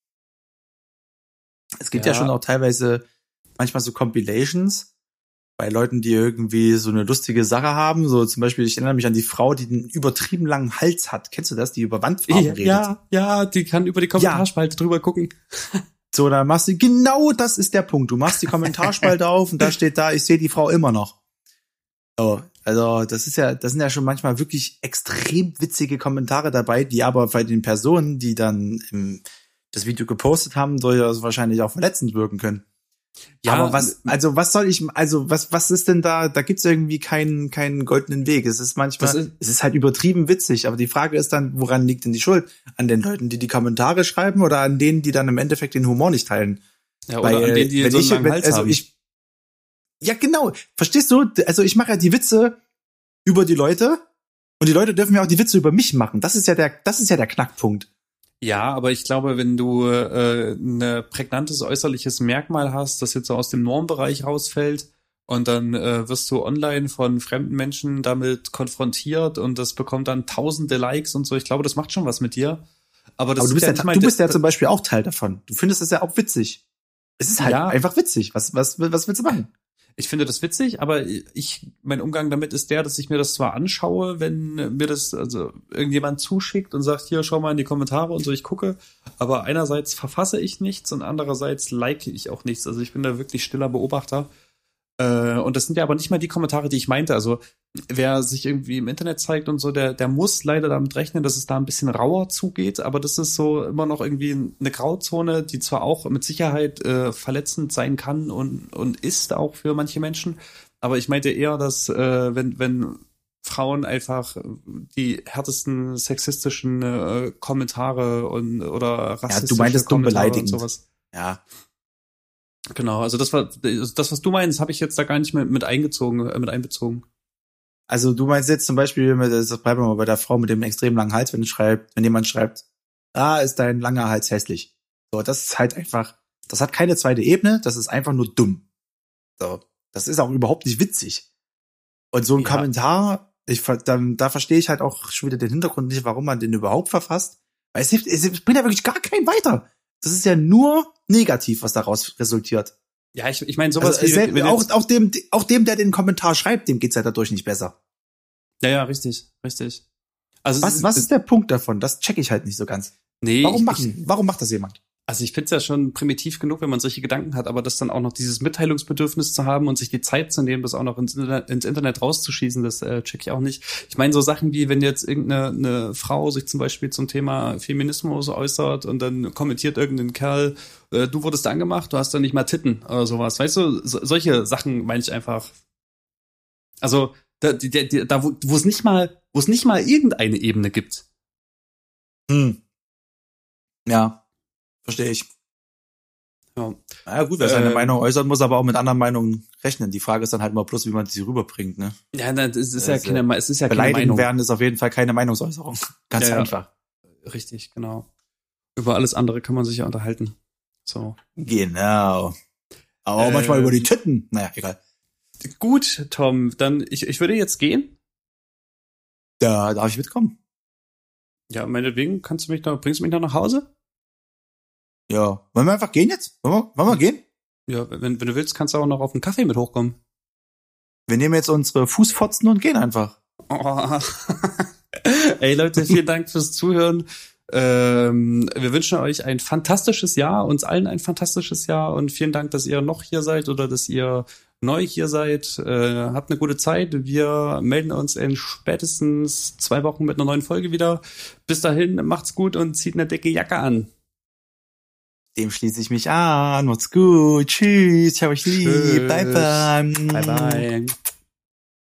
Es gibt ja schon auch teilweise manchmal so Compilations bei Leuten, die irgendwie so eine lustige Sache haben. So zum Beispiel, ich erinnere mich an die Frau, die einen übertrieben langen Hals hat. Kennst du das? Die über Wandfarben redet. Ja, die kann über die Kommentarspalte drüber gucken. So, dann machst du, genau das ist der Punkt. Du machst die Kommentarspalte auf und da steht da, ich sehe die Frau immer noch. Oh, also das sind ja schon manchmal wirklich extrem witzige Kommentare dabei, die aber bei den Personen, die dann das Video gepostet haben, durchaus wahrscheinlich auch verletzend wirken können. Ja, aber was ist denn da? Da gibt's irgendwie keinen goldenen Weg. Es ist manchmal, es ist halt übertrieben witzig. Aber die Frage ist dann, woran liegt denn die Schuld? An den Leuten, die Kommentare schreiben, oder an denen, die dann im Endeffekt den Humor nicht teilen? Ja, oder an denen, die so einen langen Hals haben. Ja, genau. Verstehst du? Also ich mache ja die Witze über die Leute und die Leute dürfen ja auch die Witze über mich machen. Das ist ja der Knackpunkt. Ja, aber ich glaube, wenn du ein prägnantes äußerliches Merkmal hast, das jetzt so aus dem Normbereich rausfällt und dann wirst du online von fremden Menschen damit konfrontiert und das bekommt dann tausende Likes und so. Ich glaube, das macht schon was mit dir. Aber du bist ja zum Beispiel auch Teil davon. Du findest es ja auch witzig. Es ist halt einfach witzig. Was willst du machen? Ich finde das witzig, aber mein Umgang damit ist der, dass ich mir das zwar anschaue, wenn mir das also irgendjemand zuschickt und sagt, hier, schau mal in die Kommentare und so, ich gucke, aber einerseits verfasse ich nichts und andererseits like ich auch nichts. Also ich bin da wirklich stiller Beobachter. Und das sind ja aber nicht mal die Kommentare, die ich meinte. Also wer sich irgendwie im Internet zeigt und so, der muss leider damit rechnen, dass es da ein bisschen rauer zugeht, aber das ist so immer noch irgendwie eine Grauzone, die zwar auch mit Sicherheit verletzend sein kann und ist auch für manche Menschen, aber ich meinte eher, dass wenn Frauen einfach die härtesten sexistischen Kommentare oder rassistische du meintest Kommentare dumm beleidigend. Und sowas. Ja. Genau, also das, was du meinst, habe ich jetzt da gar nicht mit einbezogen. Also du meinst jetzt zum Beispiel, das bleiben wir mal bei der Frau mit dem extrem langen Hals, wenn jemand schreibt, ist dein langer Hals hässlich. So, das ist halt einfach, das hat keine zweite Ebene, das ist einfach nur dumm. So, das ist auch überhaupt nicht witzig. Und so ein Kommentar, da verstehe ich halt auch schon wieder den Hintergrund nicht, warum man den überhaupt verfasst. Weil es bringt ja wirklich gar keinen weiter. Das ist ja nur negativ, was daraus resultiert. Ja, ich meine sowas also auch dem, der den Kommentar schreibt, dem geht's ja dadurch nicht besser. Ja, richtig. Also was ist der Punkt davon? Das check ich halt nicht so ganz. Nee, warum macht das jemand? Also ich finde es ja schon primitiv genug, wenn man solche Gedanken hat, aber das dann auch noch dieses Mitteilungsbedürfnis zu haben und sich die Zeit zu nehmen, das auch noch ins Internet rauszuschießen, das check ich auch nicht. Ich meine so Sachen wie, wenn jetzt irgendeine Frau sich zum Beispiel zum Thema Feminismus äußert und dann kommentiert irgendein Kerl, du wurdest angemacht, du hast doch nicht mal Titten oder sowas. Weißt du, solche Sachen meine ich einfach. Also da wo es nicht mal irgendeine Ebene gibt. Ja. Verstehe ich. Ja. Naja gut, wer seine Meinung äußert, muss aber auch mit anderen Meinungen rechnen. Die Frage ist dann halt mal bloß, wie man sie rüberbringt, ne? Ja, es ist ja keine Meinung. Beleidigen werden ist auf jeden Fall keine Meinungsäußerung. Ganz einfach. Richtig, genau. Über alles andere kann man sich ja unterhalten. So. Genau. Aber auch manchmal über die Titten. Naja, egal. Gut, Tom, dann ich würde jetzt gehen. Da darf ich mitkommen. Ja, meinetwegen bringst du mich noch nach Hause? Ja. Wollen wir einfach gehen jetzt? Wollen wir gehen? Ja, wenn du willst, kannst du auch noch auf einen Kaffee mit hochkommen. Wir nehmen jetzt unsere Fußfotzen und gehen einfach. Oh. Ey Leute, vielen Dank fürs Zuhören. Wir wünschen euch ein fantastisches Jahr, uns allen ein fantastisches Jahr und vielen Dank, dass ihr noch hier seid oder dass ihr neu hier seid. Habt eine gute Zeit. Wir melden uns in spätestens 2 Wochen mit einer neuen Folge wieder. Bis dahin, macht's gut und zieht eine dicke Jacke an. Dem schließe ich mich an. Macht's gut. Tschüss. Ich hab euch lieb. Tschüss. Bye, bye. Bye, bye.